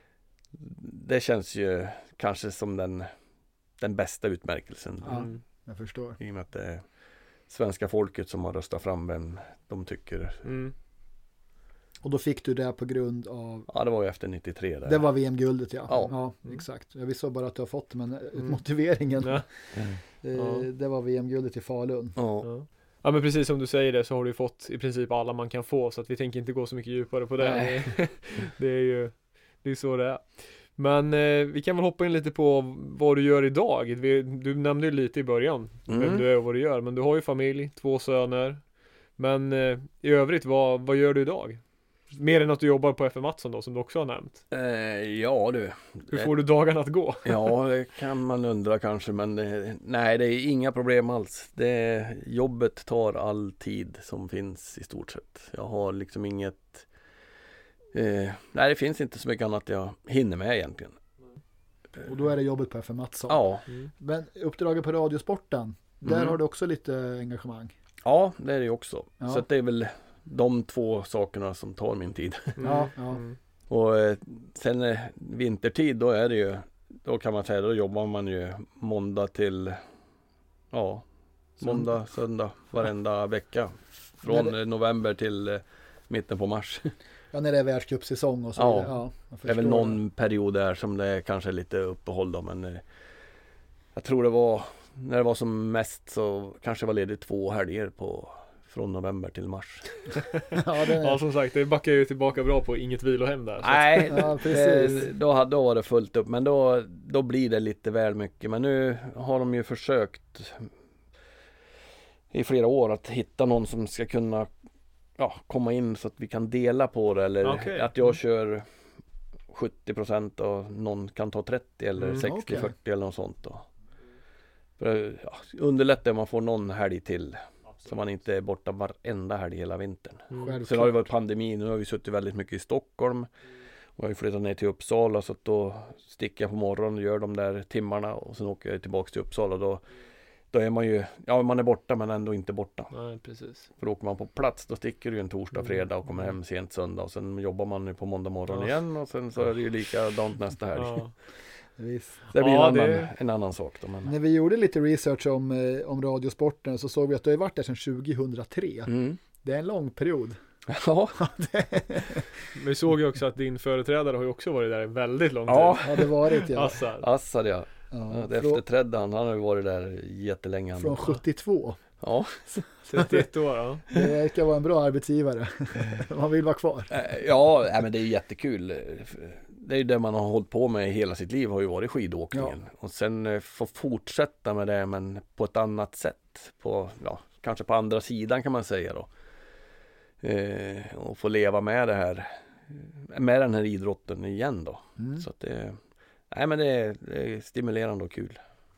det känns ju kanske som den, den bästa utmärkelsen. Ja. Mm. Jag förstår. I och med att det är svenska folket som har röstat fram vem de tycker. Mm. Och då fick du det på grund av, Ja, det var ju efter nittiotre där. det var V M-guldet ja. Ja. Ja, exakt. Jag visste bara att du har fått det, men Mm. motiveringen, Ja. Mm. eh, Ja. det var V M-guldet i Falun. Ja. Ja. Ja, men precis som du säger det så har du ju fått i princip alla man kan få, så att vi tänker inte gå så mycket djupare på det. Nej. Det är ju det är så det är. Men eh, vi kan väl hoppa in lite på vad du gör idag. Vi, du nämnde ju lite i början vem Mm. du är och vad du gör, men du har ju familj, två söner. Men eh, i övrigt, vad, vad gör du idag? Mer än att du jobbar på F M Mattsson då, som du också har nämnt. Eh, ja du. Hur får du dagarna att gå? Ja, det kan man undra kanske, men det, nej, det är inga problem alls. Det, jobbet tar all tid som finns i stort sett. Jag har liksom inget, eh, nej det finns inte så mycket annat jag hinner med egentligen. Och då är det jobbet på F M Mattsson. Ja, Mm. Men uppdraget på Radiosporten, där Mm. har du också lite engagemang. ja det är det ju också. Ja. Så att det är väl de två sakerna som tar min tid. Mm. Ja, ja. Mm. Och eh, sen eh, vintertid då är det ju, då kan man säga, då jobbar man ju måndag till, ja, måndag, söndag, varenda vecka. Från Men det- eh, november till eh, mitten på mars. Ja, när det är världscupsäsong och så Ja. vidare. Ja, jag Det är väl förstår. någon period där som det är kanske lite uppehåll då, men eh, jag tror det var, när det var som mest så kanske var ledigt två helger på, från november till mars. Ja, det Ja, är, som sagt, det backar ju tillbaka bra på inget vilohem där. Så att- Nej, ja, precis. eh, då, hade- då var det fullt upp, men då, då blir det lite väl mycket. Men nu har de ju försökt i flera år att hitta någon som ska kunna, ja, komma in så att vi kan dela på det, eller Okej. att jag kör sjuttio procent och någon kan ta trettio eller Mm, sextio okej. fyrtio eller något sånt då. För, ja, underlättar om man får någon helg till så man inte är borta varenda helg hela vintern. Mm. Självklart. Sen har det varit pandemi, nu har vi suttit väldigt mycket i Stockholm och jag har ju flyttat ner till Uppsala, så att då sticker jag på morgonen och gör de där timmarna och sen åker jag tillbaka till Uppsala. Då, då är man ju, ja man är borta men ändå inte borta. Nej, precis. För åker man på plats då sticker du ju en torsdag, Mm. fredag och kommer hem sent söndag och sen jobbar man nu på måndag morgon Ja. igen och sen så är det ju likadant nästa helg. Ja. Visst. Det blir Ja, en, annan, det- en annan sak då. Men... När vi gjorde lite research om, eh, om Radiosporten så såg vi att du har varit där sedan tjugohundratre. Mm. Det är en lång period. Ja, Men vi såg ju också att din företrädare har ju också varit där en väldigt lång ja. tid. Ja, det varit ja. Assar. Assad ja. ja ja från, efterträdde han, han har ju varit där jättelänge. han från också. sjuttiotvå. Ja. trettioett år, ja. Det verkar vara en bra arbetsgivare. Man vill vara kvar. Eh, Ja, nej, men det är jättekul. Det är ju det man har hållit på med hela sitt liv, har ju varit skidåkningen. Och sen eh, få fortsätta med det, men på ett annat sätt. På, ja, kanske på andra sidan kan man säga då. Eh, och få leva med det här, med den här idrotten igen då. Mm. Så att det, nej men det är, det är stimulerande och kul.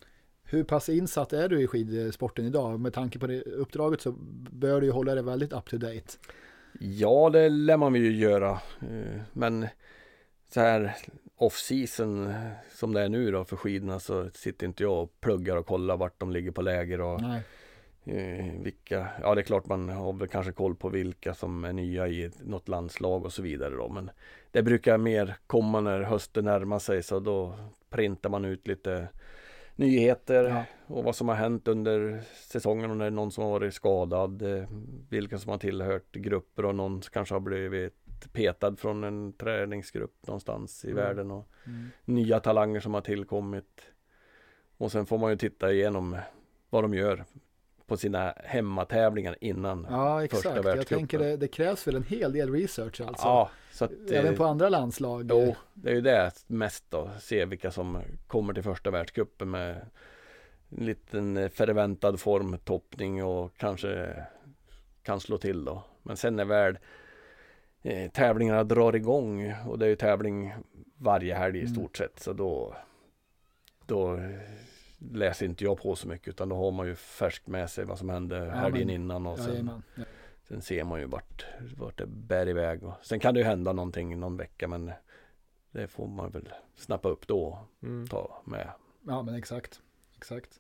Hur pass insatt är du i skidsporten idag? Med tanke på det uppdraget så bör du ju hålla det väldigt up to date. Ja, det lär man ju göra. Men så här off-season som det är nu då för skidorna så sitter inte jag och pluggar och kollar vart de ligger på läger och Nej. eh, vilka, ja det är klart man har väl kanske koll på vilka som är nya i något landslag och så vidare då, men det brukar mer komma när hösten närmar sig, så då printar man ut lite nyheter Ja. och vad som har hänt under säsongen, och när det är någon som har varit skadad, eh, vilka som har tillhört grupper och någon kanske har blivit petad från en träningsgrupp någonstans i Mm. världen och Mm. nya talanger som har tillkommit. Och sen får man ju titta igenom vad de gör på sina hemmatävlingar innan Ja, första exakt. Jag världscupen. tänker det, det krävs väl en hel del research alltså. Ja, så att, Även eh, på andra landslag. Jo, det är ju det mest då. Se vilka som kommer till första världscupen med en liten förväntad formtoppning och kanske kan slå till då. Men sen är väl eh, tävlingarna drar igång, och det är ju tävling varje helg i Mm. stort sett, så då då läser inte jag på så mycket, utan då har man ju färskt med sig vad som hände helgen men- innan, och sen, Jajamän. Ja. sen ser man ju vart, vart det bär iväg. Och sen kan det ju hända någonting någon vecka, men det får man väl snappa upp då och Mm. ta med. Ja, men exakt. Exakt.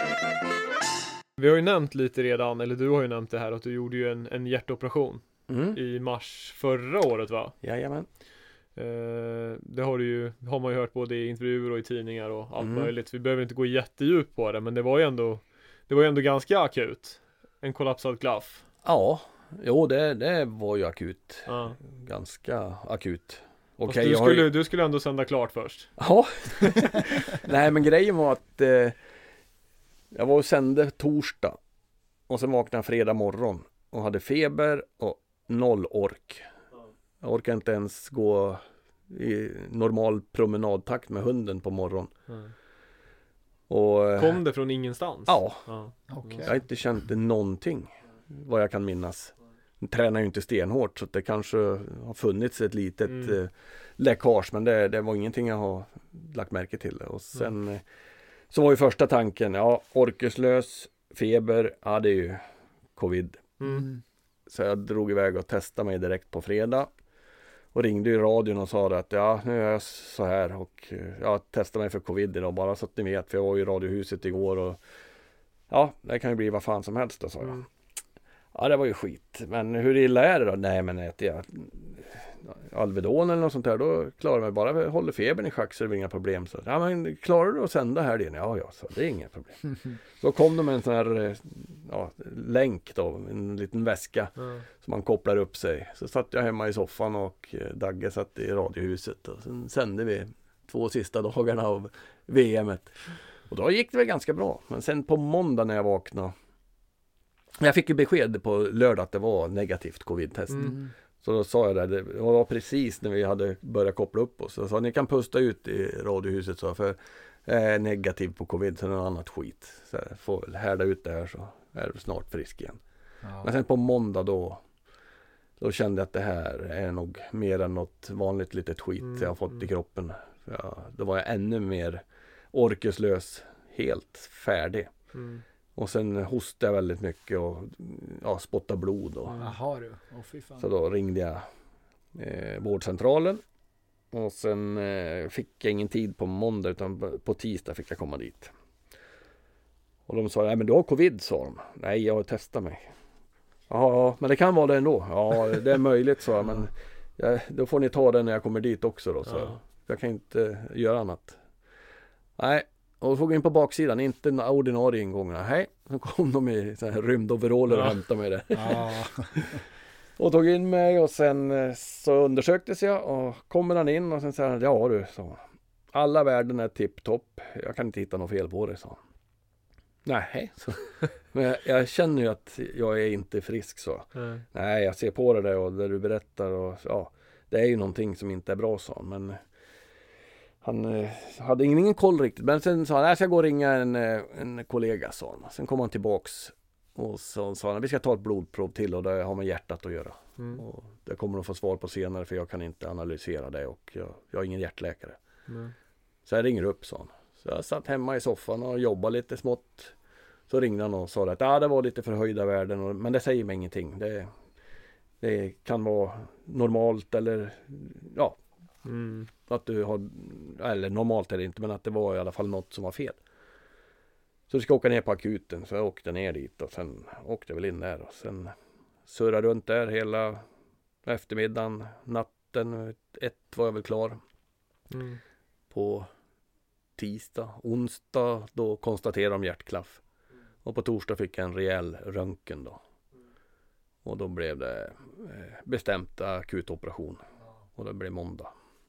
Vi har ju nämnt lite redan, eller du har ju nämnt det här, att du gjorde ju en, en hjärtoperation Mm. i mars förra året, va? Jajamän. Eh, det har, du ju, har man ju hört både i intervjuer och i tidningar och allt Mm. möjligt. Vi behöver inte gå jättedjupt på det, men det var ju ändå, det var ju ändå ganska akut. En kollapsad klaff. Ja, jo det, det var ju akut. Ja. Ganska akut. Fast Okej, du, jag har ju- skulle, du skulle ändå sända klart först. Ja. Nej, men grejen var att eh, jag var och sände torsdag och sen vaknade jag fredag morgon och hade feber och noll ork. Jag orkar inte ens gå i normal promenadtakt med hunden på morgon. Mm. Och eh, Kom det från ingenstans? ja, Ja. Okej. jag har inte känt någonting vad jag kan minnas. Jag tränar ju inte stenhårt, så att det kanske har funnits ett litet Mm. eh, läckage, men det, det var ingenting jag har lagt märke till. Och sen eh, så var ju första tanken, ja, orkeslös, feber, ja det är ju covid. Mm. Mm. Så jag drog iväg och testade mig direkt på fredag och ringde i radion och sa att ja, nu är jag så här och eh, jag testade mig för covid idag, bara så att ni vet, för jag var i Radiohuset igår och ja, det kan ju bli vad fan som helst då, sa jag. Mm. Ja, det var ju skit. Men hur illa är det då? Nej, men äter jag Alvedon eller något sånt där, då klarar jag mig bara. Håller febern i schack så är det inga problem. Så, ja, men klarar du att sända här igen? Ja, ja, så det är inga problem. Så kom de med en sån här ja, länk då, en liten väska Ja. som man kopplar upp sig. Så satt jag hemma i soffan och eh, Dagge satt i Radiohuset och sen sände vi två sista dagarna av V M-et. Och då gick det väl ganska bra. Men sen på måndag när jag vaknade, jag fick ju besked på lördag att det var negativt covid-test. Mm. Mm. Så då sa jag det, det var precis när vi hade börjat koppla upp oss. Så jag sa, ni kan pusta ut i Radiohuset, så för jag är negativ på covid, så är det något annat skit. Så jag får väl härda ut det här, så är det snart frisk igen. Ja. Men sen på måndag då, då kände jag att det här är nog mer än något vanligt litet skit Mm, jag har fått mm. i kroppen. För jag, då var jag ännu mer orkeslös, helt färdig. Mm. Och sen hostade jag väldigt mycket och ja, spottade blod. Och, Mm. Jaha du, åh fy fan. Så då ringde jag eh, vårdcentralen. Och sen eh, fick jag ingen tid på måndag, utan på tisdag fick jag komma dit. Och de sa, nej men du har covid, sa de. Nej, jag har testat mig. Ja, men det kan vara det ändå. Ja, det är möjligt, sa jag, men ja, då får ni ta det när jag kommer dit också då. Så Ja. jag kan inte göra annat. Nej, och så går jag in på baksidan, inte en ordinarie ingång. Nej, så kom de i så här rymdoveraller och Ja. hämtade mig där. Ja. Och tog in mig och sen eh, så undersöktes jag och kommer han in och sen säger han, ja du, så alla värden är tipptopp. Jag kan inte hitta något fel på det, så. Nej, så. Men jag, jag känner ju att jag är inte frisk, så. Mm. Nej, jag ser på det där och det du berättar och ja, det är ju någonting som inte är bra, sa han. Men han eh, hade ingen, ingen koll riktigt. Men sen sa han, jag ska gå och ringa en, eh, en kollega, sa han. Sen kom han tillbaks och så sa han, vi ska ta ett blodprov till och det har med hjärtat att göra. Mm. Och det kommer de få svar på senare, för jag kan inte analysera det och jag, jag är ingen hjärtläkare. Mm. Så jag ringer upp, sa han. Så jag satt hemma i soffan och jobbade lite smått. Så ringde han och sa att ah, det var lite förhöjda värden. Och, men det säger mig ingenting. Det, det kan vara normalt eller ja. Mm. Att du har, eller normalt är det inte, men att det var i alla fall något som var fel. Så du ska åka ner på akuten. Så jag åkte ner dit och sen åkte jag väl in där. Och sen surrade runt där hela eftermiddagen, natten. Ett var jag väl klar. Mm. På tisdag, onsdag då konstaterade de hjärtklaff. Och på torsdag fick jag en rejäl röntgen då. Och då blev det bestämt akutoperation. Och det blev måndag.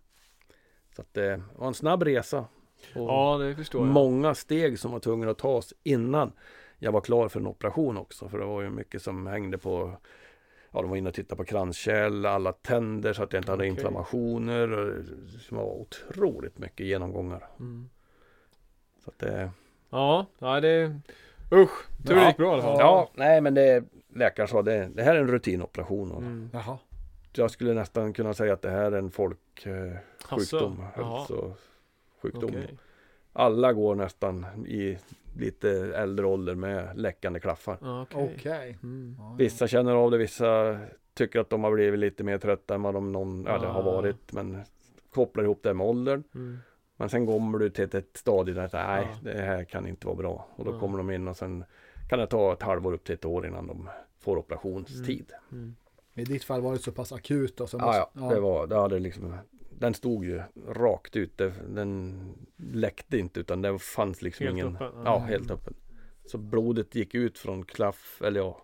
Så att det var en snabb resa. Och Ja, det förstår jag. många steg som var tvungna att tas innan jag var klar för en operation också. För det var ju mycket som hängde på, ja, de var inne och tittade på kranskärl, alla tänder så att jag inte hade Okej. inflammationer. Och det var otroligt mycket genomgångar. Mm. Så att det... Ja, nej det... Usch, tur det Ja. gick bra i alla fall. Ja, nej men det, läkaren sa det, det här är en rutinoperation. Och Mm. Jaha. jag skulle nästan kunna säga att det här är en folksjukdom. Eh, Asså, sjukdom, jaha. hälsosjukdom. Okej. Alla går nästan i lite äldre ålder med läckande klaffar. Ja, okej. Okej. Mm. Ja, ja. Vissa känner av det, vissa tycker att de har blivit lite mer trötta än vad de någon, eller har Ah. varit. Men kopplar ihop det med åldern. Mm. Men sen kommer du till ett, ett stadie där nej, Ja. det här kan inte vara bra. Och då Ja. kommer de in och sen kan det ta ett halvår upp till ett år innan de får operationstid. Mm. I ditt fall var det så pass akut då, så Ja, måste- ja, det var, det hade liksom, den stod ju rakt ut, det, den läckte inte utan det fanns liksom Helt ingen, öppen, ja. ja helt öppen. Så blodet gick ut från klaff, eller ja,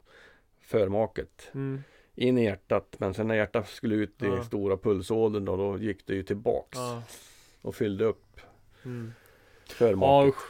förmaket Mm. in i hjärtat, men sen när hjärtat skulle ut i Ja. stora pulsådern då, då gick det ju tillbaks Ja. och fyllde upp Mm. Ja, förmaket. usch.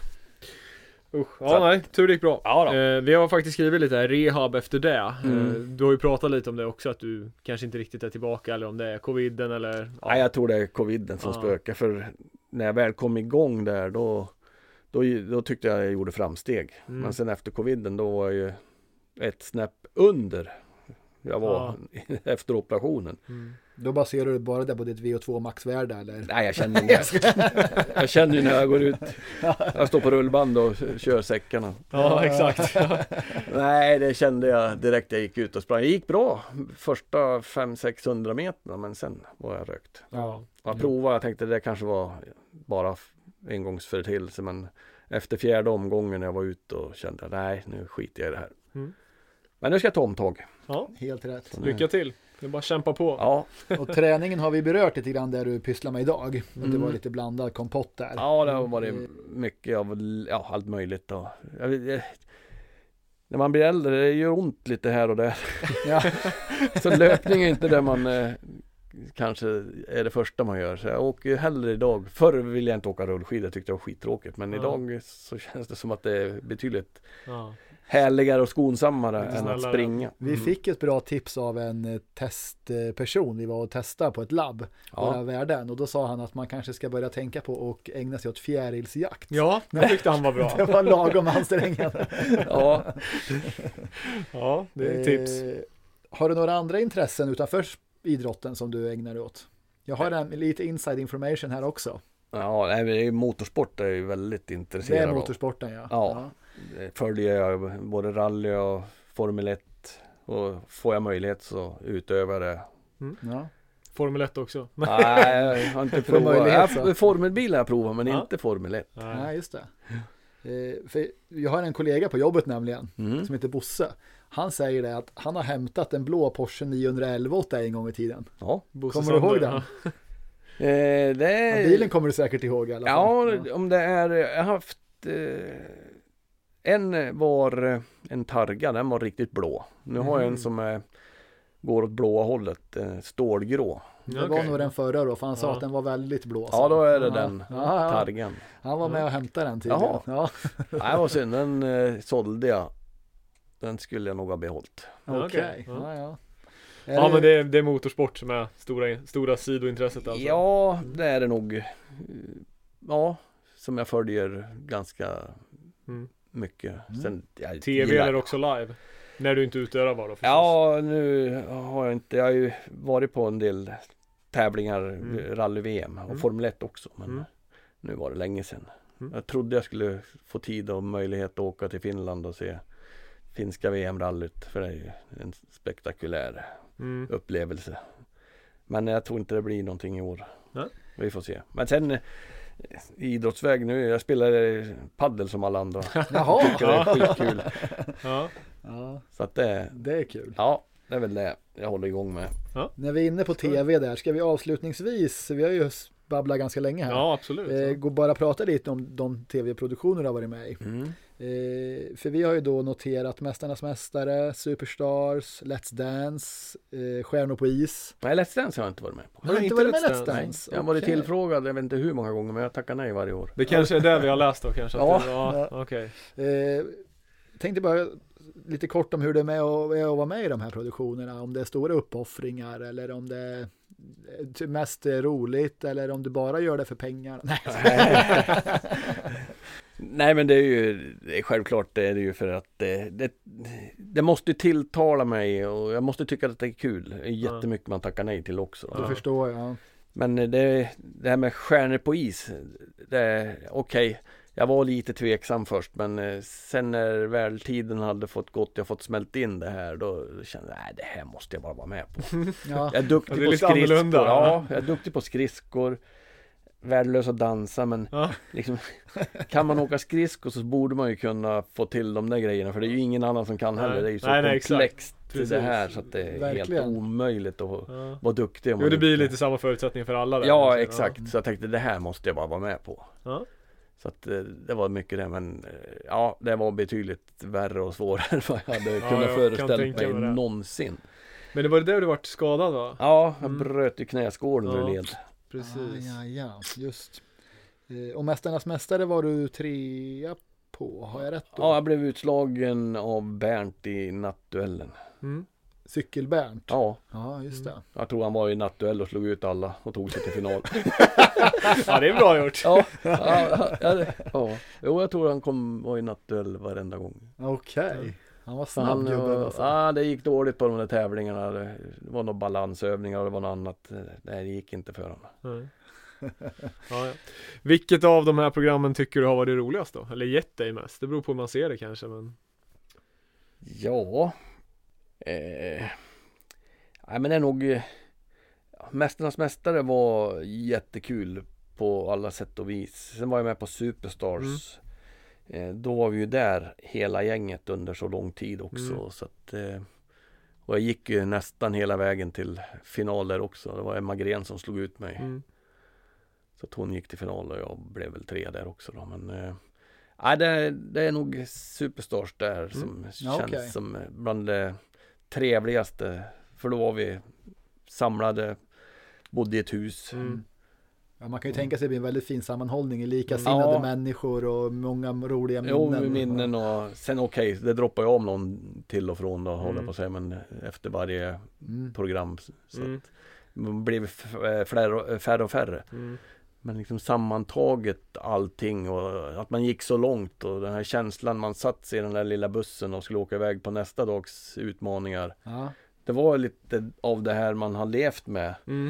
Usch. Ja, Så att- nej, tur det gick bra. Ja då. Eh, vi har faktiskt skrivit lite här, rehab efter det. Mm. Eh, du har ju pratat lite om det också, att du kanske inte riktigt är tillbaka, eller om det är coviden eller... Ja. Nej, jag tror det är coviden som Ja. spökar, för när jag väl kom igång där då, då, då tyckte jag jag gjorde framsteg. Mm. Men sen efter coviden då var jag ju ett snäpp under jag var efter operationen. Mm. Då baserar du bara det på ditt V O två maxvärde eller? Nej, jag känner ju jag känner ju när jag går ut, jag står på rullband och kör säckarna. Ja, exakt. Nej, det kände jag direkt jag gick ut och sprang. Det gick bra första fem till sexhundra meterna, men sen var jag rökt. Ja. Jag provade, jag tänkte det kanske var bara engångsföreteelse, men efter fjärde omgången när jag var ute och kände nej, nu skiter jag i det här. Mm. Men nu ska jag ta omtag. Ja, Helt rätt. lycka till. Det är bara att kämpa på. Ja, Och träningen har vi berört lite grann där du pysslar med idag. Och det Mm. var lite blandad kompott där. ja det har varit mycket av ja, allt möjligt. Och, jag, vet- jag, när man blir äldre, det gör ont lite här och där. Ja. Så löpning är inte det man eh, kanske är det första man gör. Så jag åker ju hellre idag. Förr ville jag inte åka rullskidor, tyckte jag var skittråkigt. Men Ja. idag så känns det som att det är betydligt Ja. härligare och skonsammare Lite än att snällare. springa. Vi Mm. fick ett bra tips av en eh, testperson. Vi var och testade på ett labb. Våra Ja. värden. Och då sa han att man kanske ska börja tänka på och ägna sig åt fjärilsjakt. Ja, det tyckte han var bra. Det var lagom ansträngande. Ja. Ja, det är ett tips. Eh, har du några andra intressen utanför idrotten som du ägnar dig åt? Jag har en, lite inside information här också. Ja, nej, men det är ju motorsport är jag ju väldigt Det intresserad är av. motorsporten, ja. Ja. Det följer jag både rally och Formel ett, och får jag möjlighet så utövar det. Ja. Formel ett också. Nej, jag har inte Får provat. möjlighet, så. Jag, Formelbil har jag provat, men Ja. inte Formel ett. Nej. Nej, just det. Eh, för jag har en kollega på jobbet nämligen Mm. som heter Bosse. Han säger det att han har hämtat en blå Porsche niohundraelva åt dig en gång i tiden. Ja. Bosse Kommer du ihåg Sander, den? ja. Eh, det är... Ja, bilen kommer du säkert ihåg i alla fall. Ja, om det är, jag har haft eh, en var eh, en Targa, den var riktigt blå. Nu har jag en Mm. som är, går åt blåa hållet, eh, stålgrå. Det Ja, var okej. nog den förra då, för han sa Ja. att den var väldigt blå. Ja, då är det Ja. den Ja, ja. Targan. Han var med och hämtade den tydligen. Jaha. Ja, Nej, det var synd, den eh, sålde jag. Den skulle jag nog ha behållit. Ja, okej. okej. Ja, ja. Är Ja, men det är, det är motorsport som är stora, stora sidointresset alltså. Ja, det är det nog. eh, Ja, som jag följer ganska Mm. mycket. Sen, jag T V gillar- eller också live? När du inte utövar bara då förstås. Ja, nu har jag inte, jag har ju varit på en del tävlingar, Mm. rally-V M och Mm. Formel ett också, men Mm. nu var det länge sedan. Mm. Jag trodde jag skulle få tid och möjlighet att åka till Finland och se finska V M-rallyt, för det är ju en spektakulär mm. upplevelse. Men jag tror inte det blir någonting i år. Ja. Vi får se. Men sen idrottsväg nu, jag spelar paddel som alla andra. Jaha. Jag tycker det är skitkul. Ja. Ja. Så att det, det är kul. Ja, det är väl det jag håller igång med. Ja. När vi är inne på tv där, ska vi avslutningsvis, vi har ju babblat ganska länge här. Ja, absolut. Eh, gå bara prata lite om de tv-produktioner du har varit med i. Mm. Eh, för vi har ju då noterat Mästarnas mästare, Superstars, Let's Dance, eh, Stjärnor på is. Nej, Let's Dance har jag inte varit med på. Har du inte varit med Let's Dance? Dance? Jag har varit okay. tillfrågad, jag vet inte hur många gånger, men jag tackar nej varje år. Det kanske är det vi har läst då kanske. Ja, ja, ja. okej. Okay. Eh, tänkte bara lite kort om hur det är med att, att vara med i de här produktionerna. Om det är stora uppoffringar eller om det är mest roligt eller om du bara gör det för pengar. Nej, Nej men det är ju det är självklart det är det ju för att det, det, det måste tilltala mig och jag måste tycka att det är kul. Det är jättemycket man tackar nej till också. Det förstår jag. Men det, det här med stjärnor på is, det är okej. Okay. Jag var lite tveksam först, men sen när väl tiden hade fått gått, jag fått smält in det här, då kände jag, nej, det här måste jag bara vara med på. Ja. Jag är duktig är på skridskor. Ja, jag är duktig på skridskor. Värdelös att dansa, men ja. liksom, kan man åka skridskor så borde man ju kunna få till de där grejerna, för det är ju ingen annan som kan heller. Det är ju så nej, komplext nej, det här så att det är verkligen helt omöjligt att ja. vara duktig. Om jo, det blir inte. Lite samma förutsättning för alla där. Ja, exakt. Ja. Så jag tänkte, det här måste jag bara vara med på. Ja. Så att det var mycket det, men ja, det var betydligt värre och svårare än vad jag hade ja, kunnat föreställa mig någonsin. Men det var det där du vart skadad va? Ja, jag mm. bröt ju knäskålen ja. led. Precis. Ah, ja, ja, just. Och Mästarnas mästare var du trea på, har jag rätt då? Ja, jag blev utslagen av Bernt i nattduellen. Mm. Cykel-Bernt? Ja. Ja, just det. Jag tror han var i nattduell och slog ut alla och tog sig till final. Ja, det är bra gjort. Ja, ja, ja, ja. Jo, jag tror han kom var i nattduell varenda gång. Okej. Okay. Han var snabb gubben alltså. Ja, det gick dåligt på de där tävlingarna. Det var några balansövningar och det var något annat. Nej, det gick inte för honom. Mm. Ja, ja. Vilket av de här programmen tycker du har varit roligast då? Eller gett dig mest? Det beror på hur man ser det kanske. Men... Ja. Eh... Nej, men det är nog... Ja, Mästarnas mästare var jättekul på alla sätt och vis. Sen var jag med på Superstars. Mm. Eh, då var vi ju där hela gänget under så lång tid också. Mm. Så att, eh... Och jag gick ju nästan hela vägen till finaler också. Det var Emma Gren som slog ut mig. Mm. Så att hon gick till final och jag blev väl tre där också då. Men äh, det, det är nog Superstars där mm. som känns okay. som bland det trevligaste. För då var vi samlade, bodde i ett hus. Mm. Ja, man kan ju mm. tänka sig att det blir en väldigt fin sammanhållning i likasinnade ja. människor och många roliga minnen. Jo, minnen och sen okej, okay, det droppar jag om någon till och från då, mm. håller på att säga, men efter varje mm. program så mm. att man blev färre, färre och färre. Mm. Men liksom sammantaget allting och att man gick så långt och den här känslan man satt sig i den där lilla bussen och skulle åka iväg på nästa dags utmaningar. Ja. Det var lite av det här man har levt med. Mm.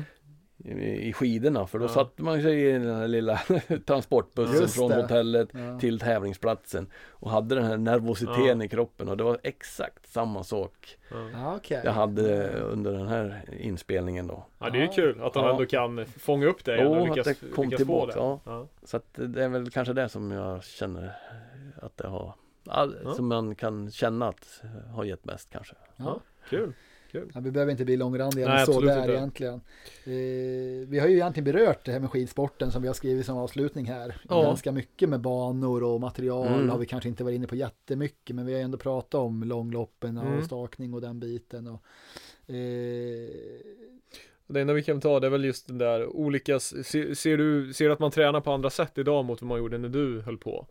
i skidorna, för då ja. satt man sig i den här lilla transportbussen Just från det. hotellet ja. till tävlingsplatsen och hade den här nervositeten ja. i kroppen, och det var exakt samma sak ja. okay. jag hade under den här inspelningen då. Ja, det är ju kul att de ja. ändå kan fånga upp det jo, och lyckas, att det kom tillbaka det. Ja. Ja. Så att det är väl kanske det som jag känner att det har all, ja. som man kan känna att har gett mest kanske. Ja, kul. Ja, vi behöver inte bli långrandiga Nej, så där inte. egentligen. Eh, vi har ju egentligen berört det här med skidsporten som vi har skrivit som avslutning här. Ja. Ganska mycket med banor och material mm. har vi kanske inte varit inne på jättemycket, men vi har ändå pratat om långloppen och mm. stakning och den biten. Och, eh... Det enda vi kan ta det är väl just den där olika, ser, ser du ser du att man tränar på andra sätt idag mot vad man gjorde när du höll på?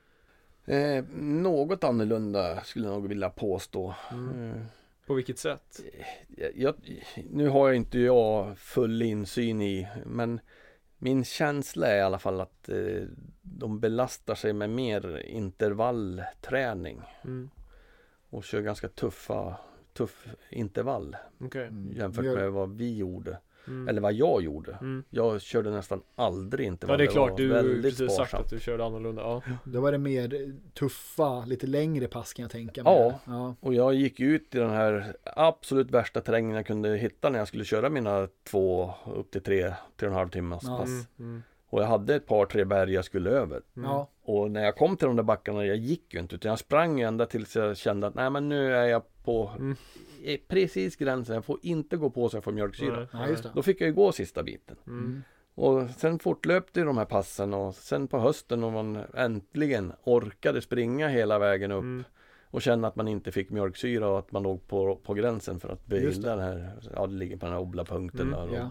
Eh, något annorlunda skulle jag nog vilja påstå. Mm. Eh. På vilket sätt? Jag, jag, nu har jag inte jag full insyn i, men min känsla är i alla fall att eh, de belastar sig med mer intervallträning mm. och kör ganska tuffa tuff intervall okay. jämfört med vad vi gjorde. Mm. Eller vad jag gjorde. Mm. Jag körde nästan aldrig intervall. Ja, det är klart. var Du har väldigt precis sagt sparsamt. att du körde annorlunda. Ja. Då var det mer tuffa, lite längre pass kan jag tänka mig. Ja. Ja. Och jag gick ut i den här absolut värsta terrängen jag kunde hitta när jag skulle köra mina två upp till tre, tre och en halv timmas Ja. pass. Mm. Mm. Och jag hade ett par, tre berg jag skulle över. Mm. Ja. Och när jag kom till de där backarna, jag gick ju inte, utan jag sprang ju ända tills jag kände att nej, men nu är jag på Mm. i precis gränsen. Jag får inte gå på så jag får mjölksyra. Nej, Ja, just det. Då fick jag ju gå sista biten. Mm. Och sen fortlöpte ju de här passen och sen på hösten när man äntligen orkade springa hela vägen upp Mm. och känna att man inte fick mjölksyra och att man låg på, på gränsen för att Just bilda den här, ja det ligger på den här obla-punkten Mm, där. ja.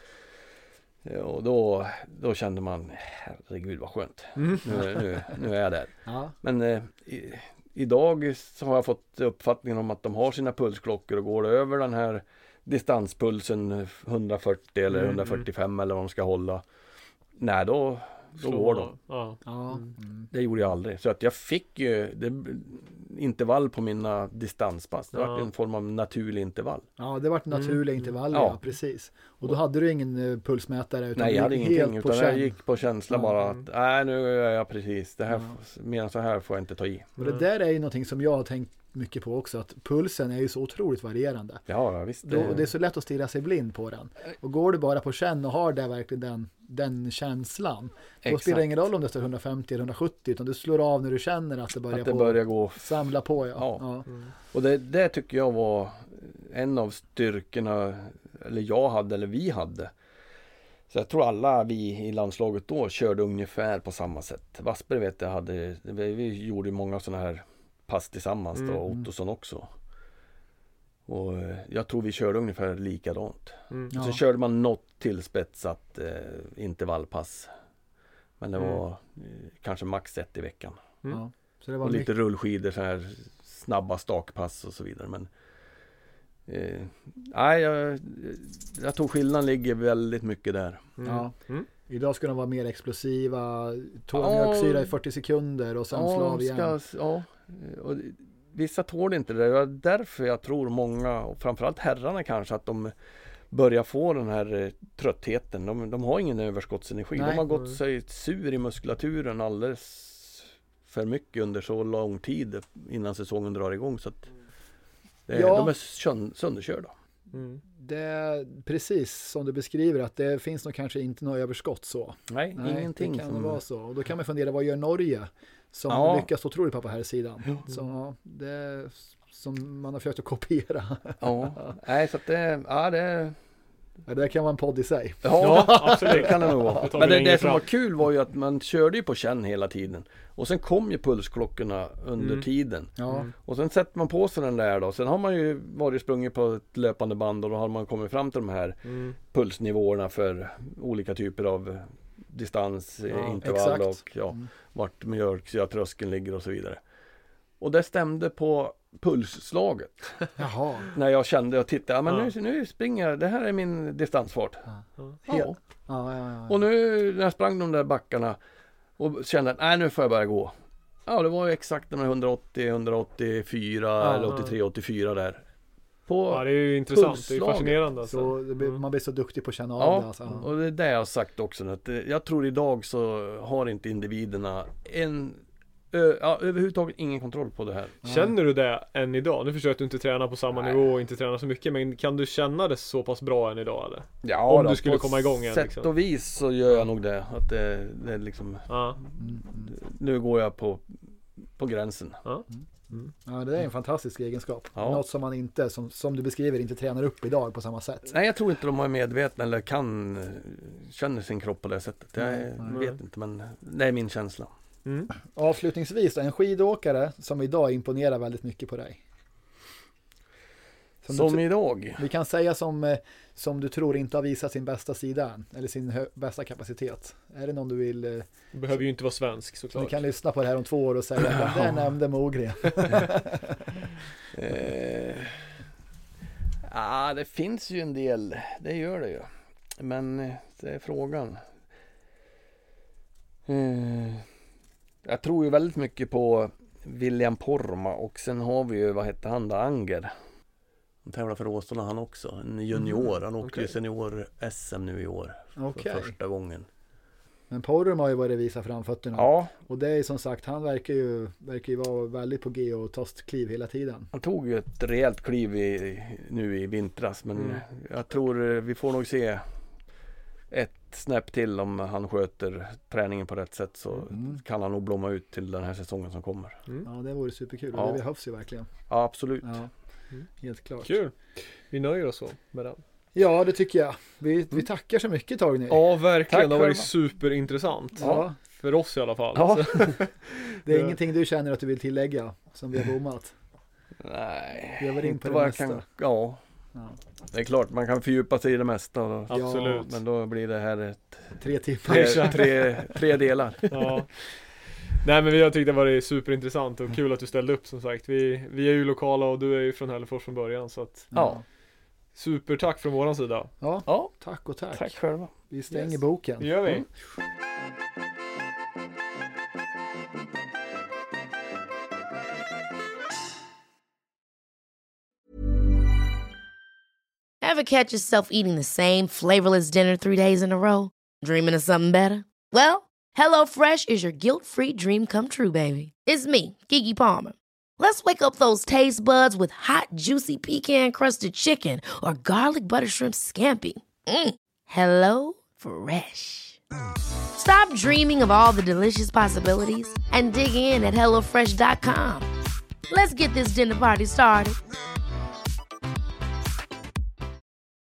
Ja, och då, då kände man, herregud vad skönt. Mm. Nu, nu, nu är jag där. Ja. Men eh, i, idag så har jag fått uppfattningen om att de har sina pulsklockor och går det över den här distanspulsen hundrafyrtio eller Mm, hundrafyrtiofem eller vad de ska hålla. Nej, då, då går de. Ja. Ja. Mm. Mm. Det gjorde jag aldrig. Så att jag fick ju det, intervall på mina distanspass. Det Ja. var en form av naturlig intervall. Ja, det var naturliga Mm. intervaller, Ja. ja. precis. Och då hade du ingen eh, pulsmätare? Utan Nej, du jag hade gick ingenting. helt på Utan jag känn. gick på känsla Ja. bara Mm. att nej, nu är jag precis. Det här, Ja. mer än så här får jag inte ta i. Och det där är ju någonting som jag har tänkt mycket på också, att pulsen är ju så otroligt varierande. Ja, visst. Då, det är så lätt att stirra sig blind på den. Och går du bara på känn och har där verkligen den, den känslan, då Exakt. spelar det ingen roll om det står hundrafemtio eller hundrasjuttio, utan du slår av när du känner att det börjar, Att det på, börjar gå. samla på. Ja. Ja. Ja. Mm. Och det, det tycker jag var en av styrkorna, eller jag hade, eller vi hade. Så jag tror alla vi i landslaget då körde ungefär på samma sätt. Wassberg vet jag hade, vi gjorde många sådana här pass tillsammans då, och Mm. Ottosson också. Och eh, jag tror vi körde ungefär likadant. Mm. Ja. Så körde man något tillspetsat eh, intervallpass. Men det Mm. var eh, kanske max ett i veckan. Mm. Ja. Så det var Och lite mycket. rullskidor, så här snabba stakpass och så vidare. Men eh, nej, jag, jag tror skillnaden ligger väldigt mycket där. Mm. Ja. Mm. Idag ska de vara mer explosiva, tål mjölksyra i fyrtio sekunder och sen slå av igen. ska, ja, och vissa tål inte det. Det är därför jag tror många, och framförallt herrarna kanske, att de börjar få den här eh, tröttheten. De, de har ingen överskottsenergi. Nej. De har gått sig sur i muskulaturen alldeles för mycket under så lång tid innan säsongen drar igång. Så att det, Ja. de är sön- sönderkörda. Mm. Det är precis som du beskriver, att det finns nog kanske inte något överskott så. Nej, Nej, ingenting. det kan som, vara så. Och då kan man fundera, vad gör Norge som Ja. lyckas otroligt på här sidan? Så ja, det är som man har försökt att kopiera. Ja, nej, så att det, ja, det, Ja, det kan vara en podd i sig. Ja, ja, absolut. det kan det nog Det vara. tar vi Men det, längre det som fram. var kul var ju att man körde ju på känn hela tiden. Och sen kom ju pulsklockorna under Mm. tiden. Ja, Mm. Och sen sätter man på sig den där då. Sen har man ju varit sprungit på ett löpande band och då har man kommit fram till de här Mm. pulsnivåerna för olika typer av distans, Ja, intervall exakt. och ja, Mm. vart mjölksyratröskeln ligger och så vidare. Och det stämde på pulsslaget. jaha. När jag kände och tittade, ja men Ja. nu, nu springer jag, det här är min distansfart. Ja. Ja. Ja, ja, ja. Och nu när jag sprang de där backarna och kände att nej, nu får jag börja gå. Ja, det var ju exakt de här hundraåttio, hundraåttiofyra Ja. eller åttiotre, åttiofyra där. På, Ja, det är ju intressant. Det är ju pulsslaget. fascinerande. Alltså. Så det blir, Mm. man blir så duktig på att känna av ja, det. Alltså. Ja. och det är det jag har sagt också. Att eh, jag tror idag så har inte individerna en, ö, ja, överhuvudtaget ingen kontroll på det här. Känner du det än idag? Nu förstår jag att du inte tränar på samma Nej. nivå och inte tränar så mycket, men kan du känna det så pass bra än idag eller? Ja, Om då, du skulle på komma igång igen, sätt liksom. och vis så gör jag nog det. Att det, det är liksom, Ja. Mm, mm. nu går jag på, på gränsen. Ja. Ja, det är en fantastisk egenskap. Ja. Något som man inte, som, som du beskriver, inte tränar upp idag på samma sätt. Nej, jag tror inte de är medvetna eller kan eh, känner sin kropp på det sättet. Jag Nej, nej. vet inte, men det är min känsla. Mm. Avslutningsvis då, en skidåkare som idag imponerar väldigt mycket på dig. Som, Som du, idag. vi kan säga som, eh, som du tror inte har visat sin bästa sida än, eller sin hö, bästa kapacitet. Är det någon du vill, eh, Du behöver ju inte vara svensk som såklart. ni kan lyssna på det här om två år och säga att där nämnde Mogren. Eh, ja, det finns ju en del. Det gör det ju. Men eh, det är frågan. Eh, jag tror ju väldigt mycket på William Porma och sen har vi ju, vad hette han då, Anger. Han tävlar för Åstorna han också. En junior. Han åkte okej. ju senior-S M nu i år. Okej. För första gången. Men Porum har ju varit visa framfötterna. Ja, Och det är som sagt, han verkar ju, verkar ju vara väldigt på G och ta kliv hela tiden. han tog ju ett rejält kliv i, nu i vintras. Men Mm. jag tror vi får nog se ett snäpp till om han sköter träningen på rätt sätt. Så Mm. kan han nog blomma ut till den här säsongen som kommer. Ja, det vore superkul. Ja. Och det behövs ju verkligen. Ja, absolut. Ja, Mm. helt klart. Kul. Vi nöjer oss så med den. Ja, det tycker jag. Vi, vi tackar så mycket Torgny. Ja, verkligen. Tack Det har varit själva. superintressant. Ja. För oss i alla fall. Ja. Det är Ja. ingenting du känner att du vill tillägga som vi har bommat. Nej, Vi har varit in på inte det vad jag mesta. kan, ja, Ja. det är klart man kan fördjupa sig i det mesta. Och, Absolut. men då blir det här ett, Tre timmar. tre, tre, tre delar. Ja. Nej, men vi har tyckt det var superintressant och kul att du ställde upp som sagt. Vi, vi är ju lokala och du är ju från Hällefors från början, så att Ja. supertack från våran sida. Ja, Ja, tack och tack. tack själva. Vi stänger Yes. boken. Det gör vi. Mm. Ever catch yourself eating the same flavorless dinner three days in a row? Dreaming of something better? Well, HelloFresh is your guilt-free dream come true, baby. It's me, Keke Palmer. Let's wake up those taste buds with hot, juicy pecan-crusted chicken or garlic butter shrimp scampi. Mm. Hello Fresh. Stop dreaming of all the delicious possibilities and dig in at hello fresh dot com. Let's get this dinner party started.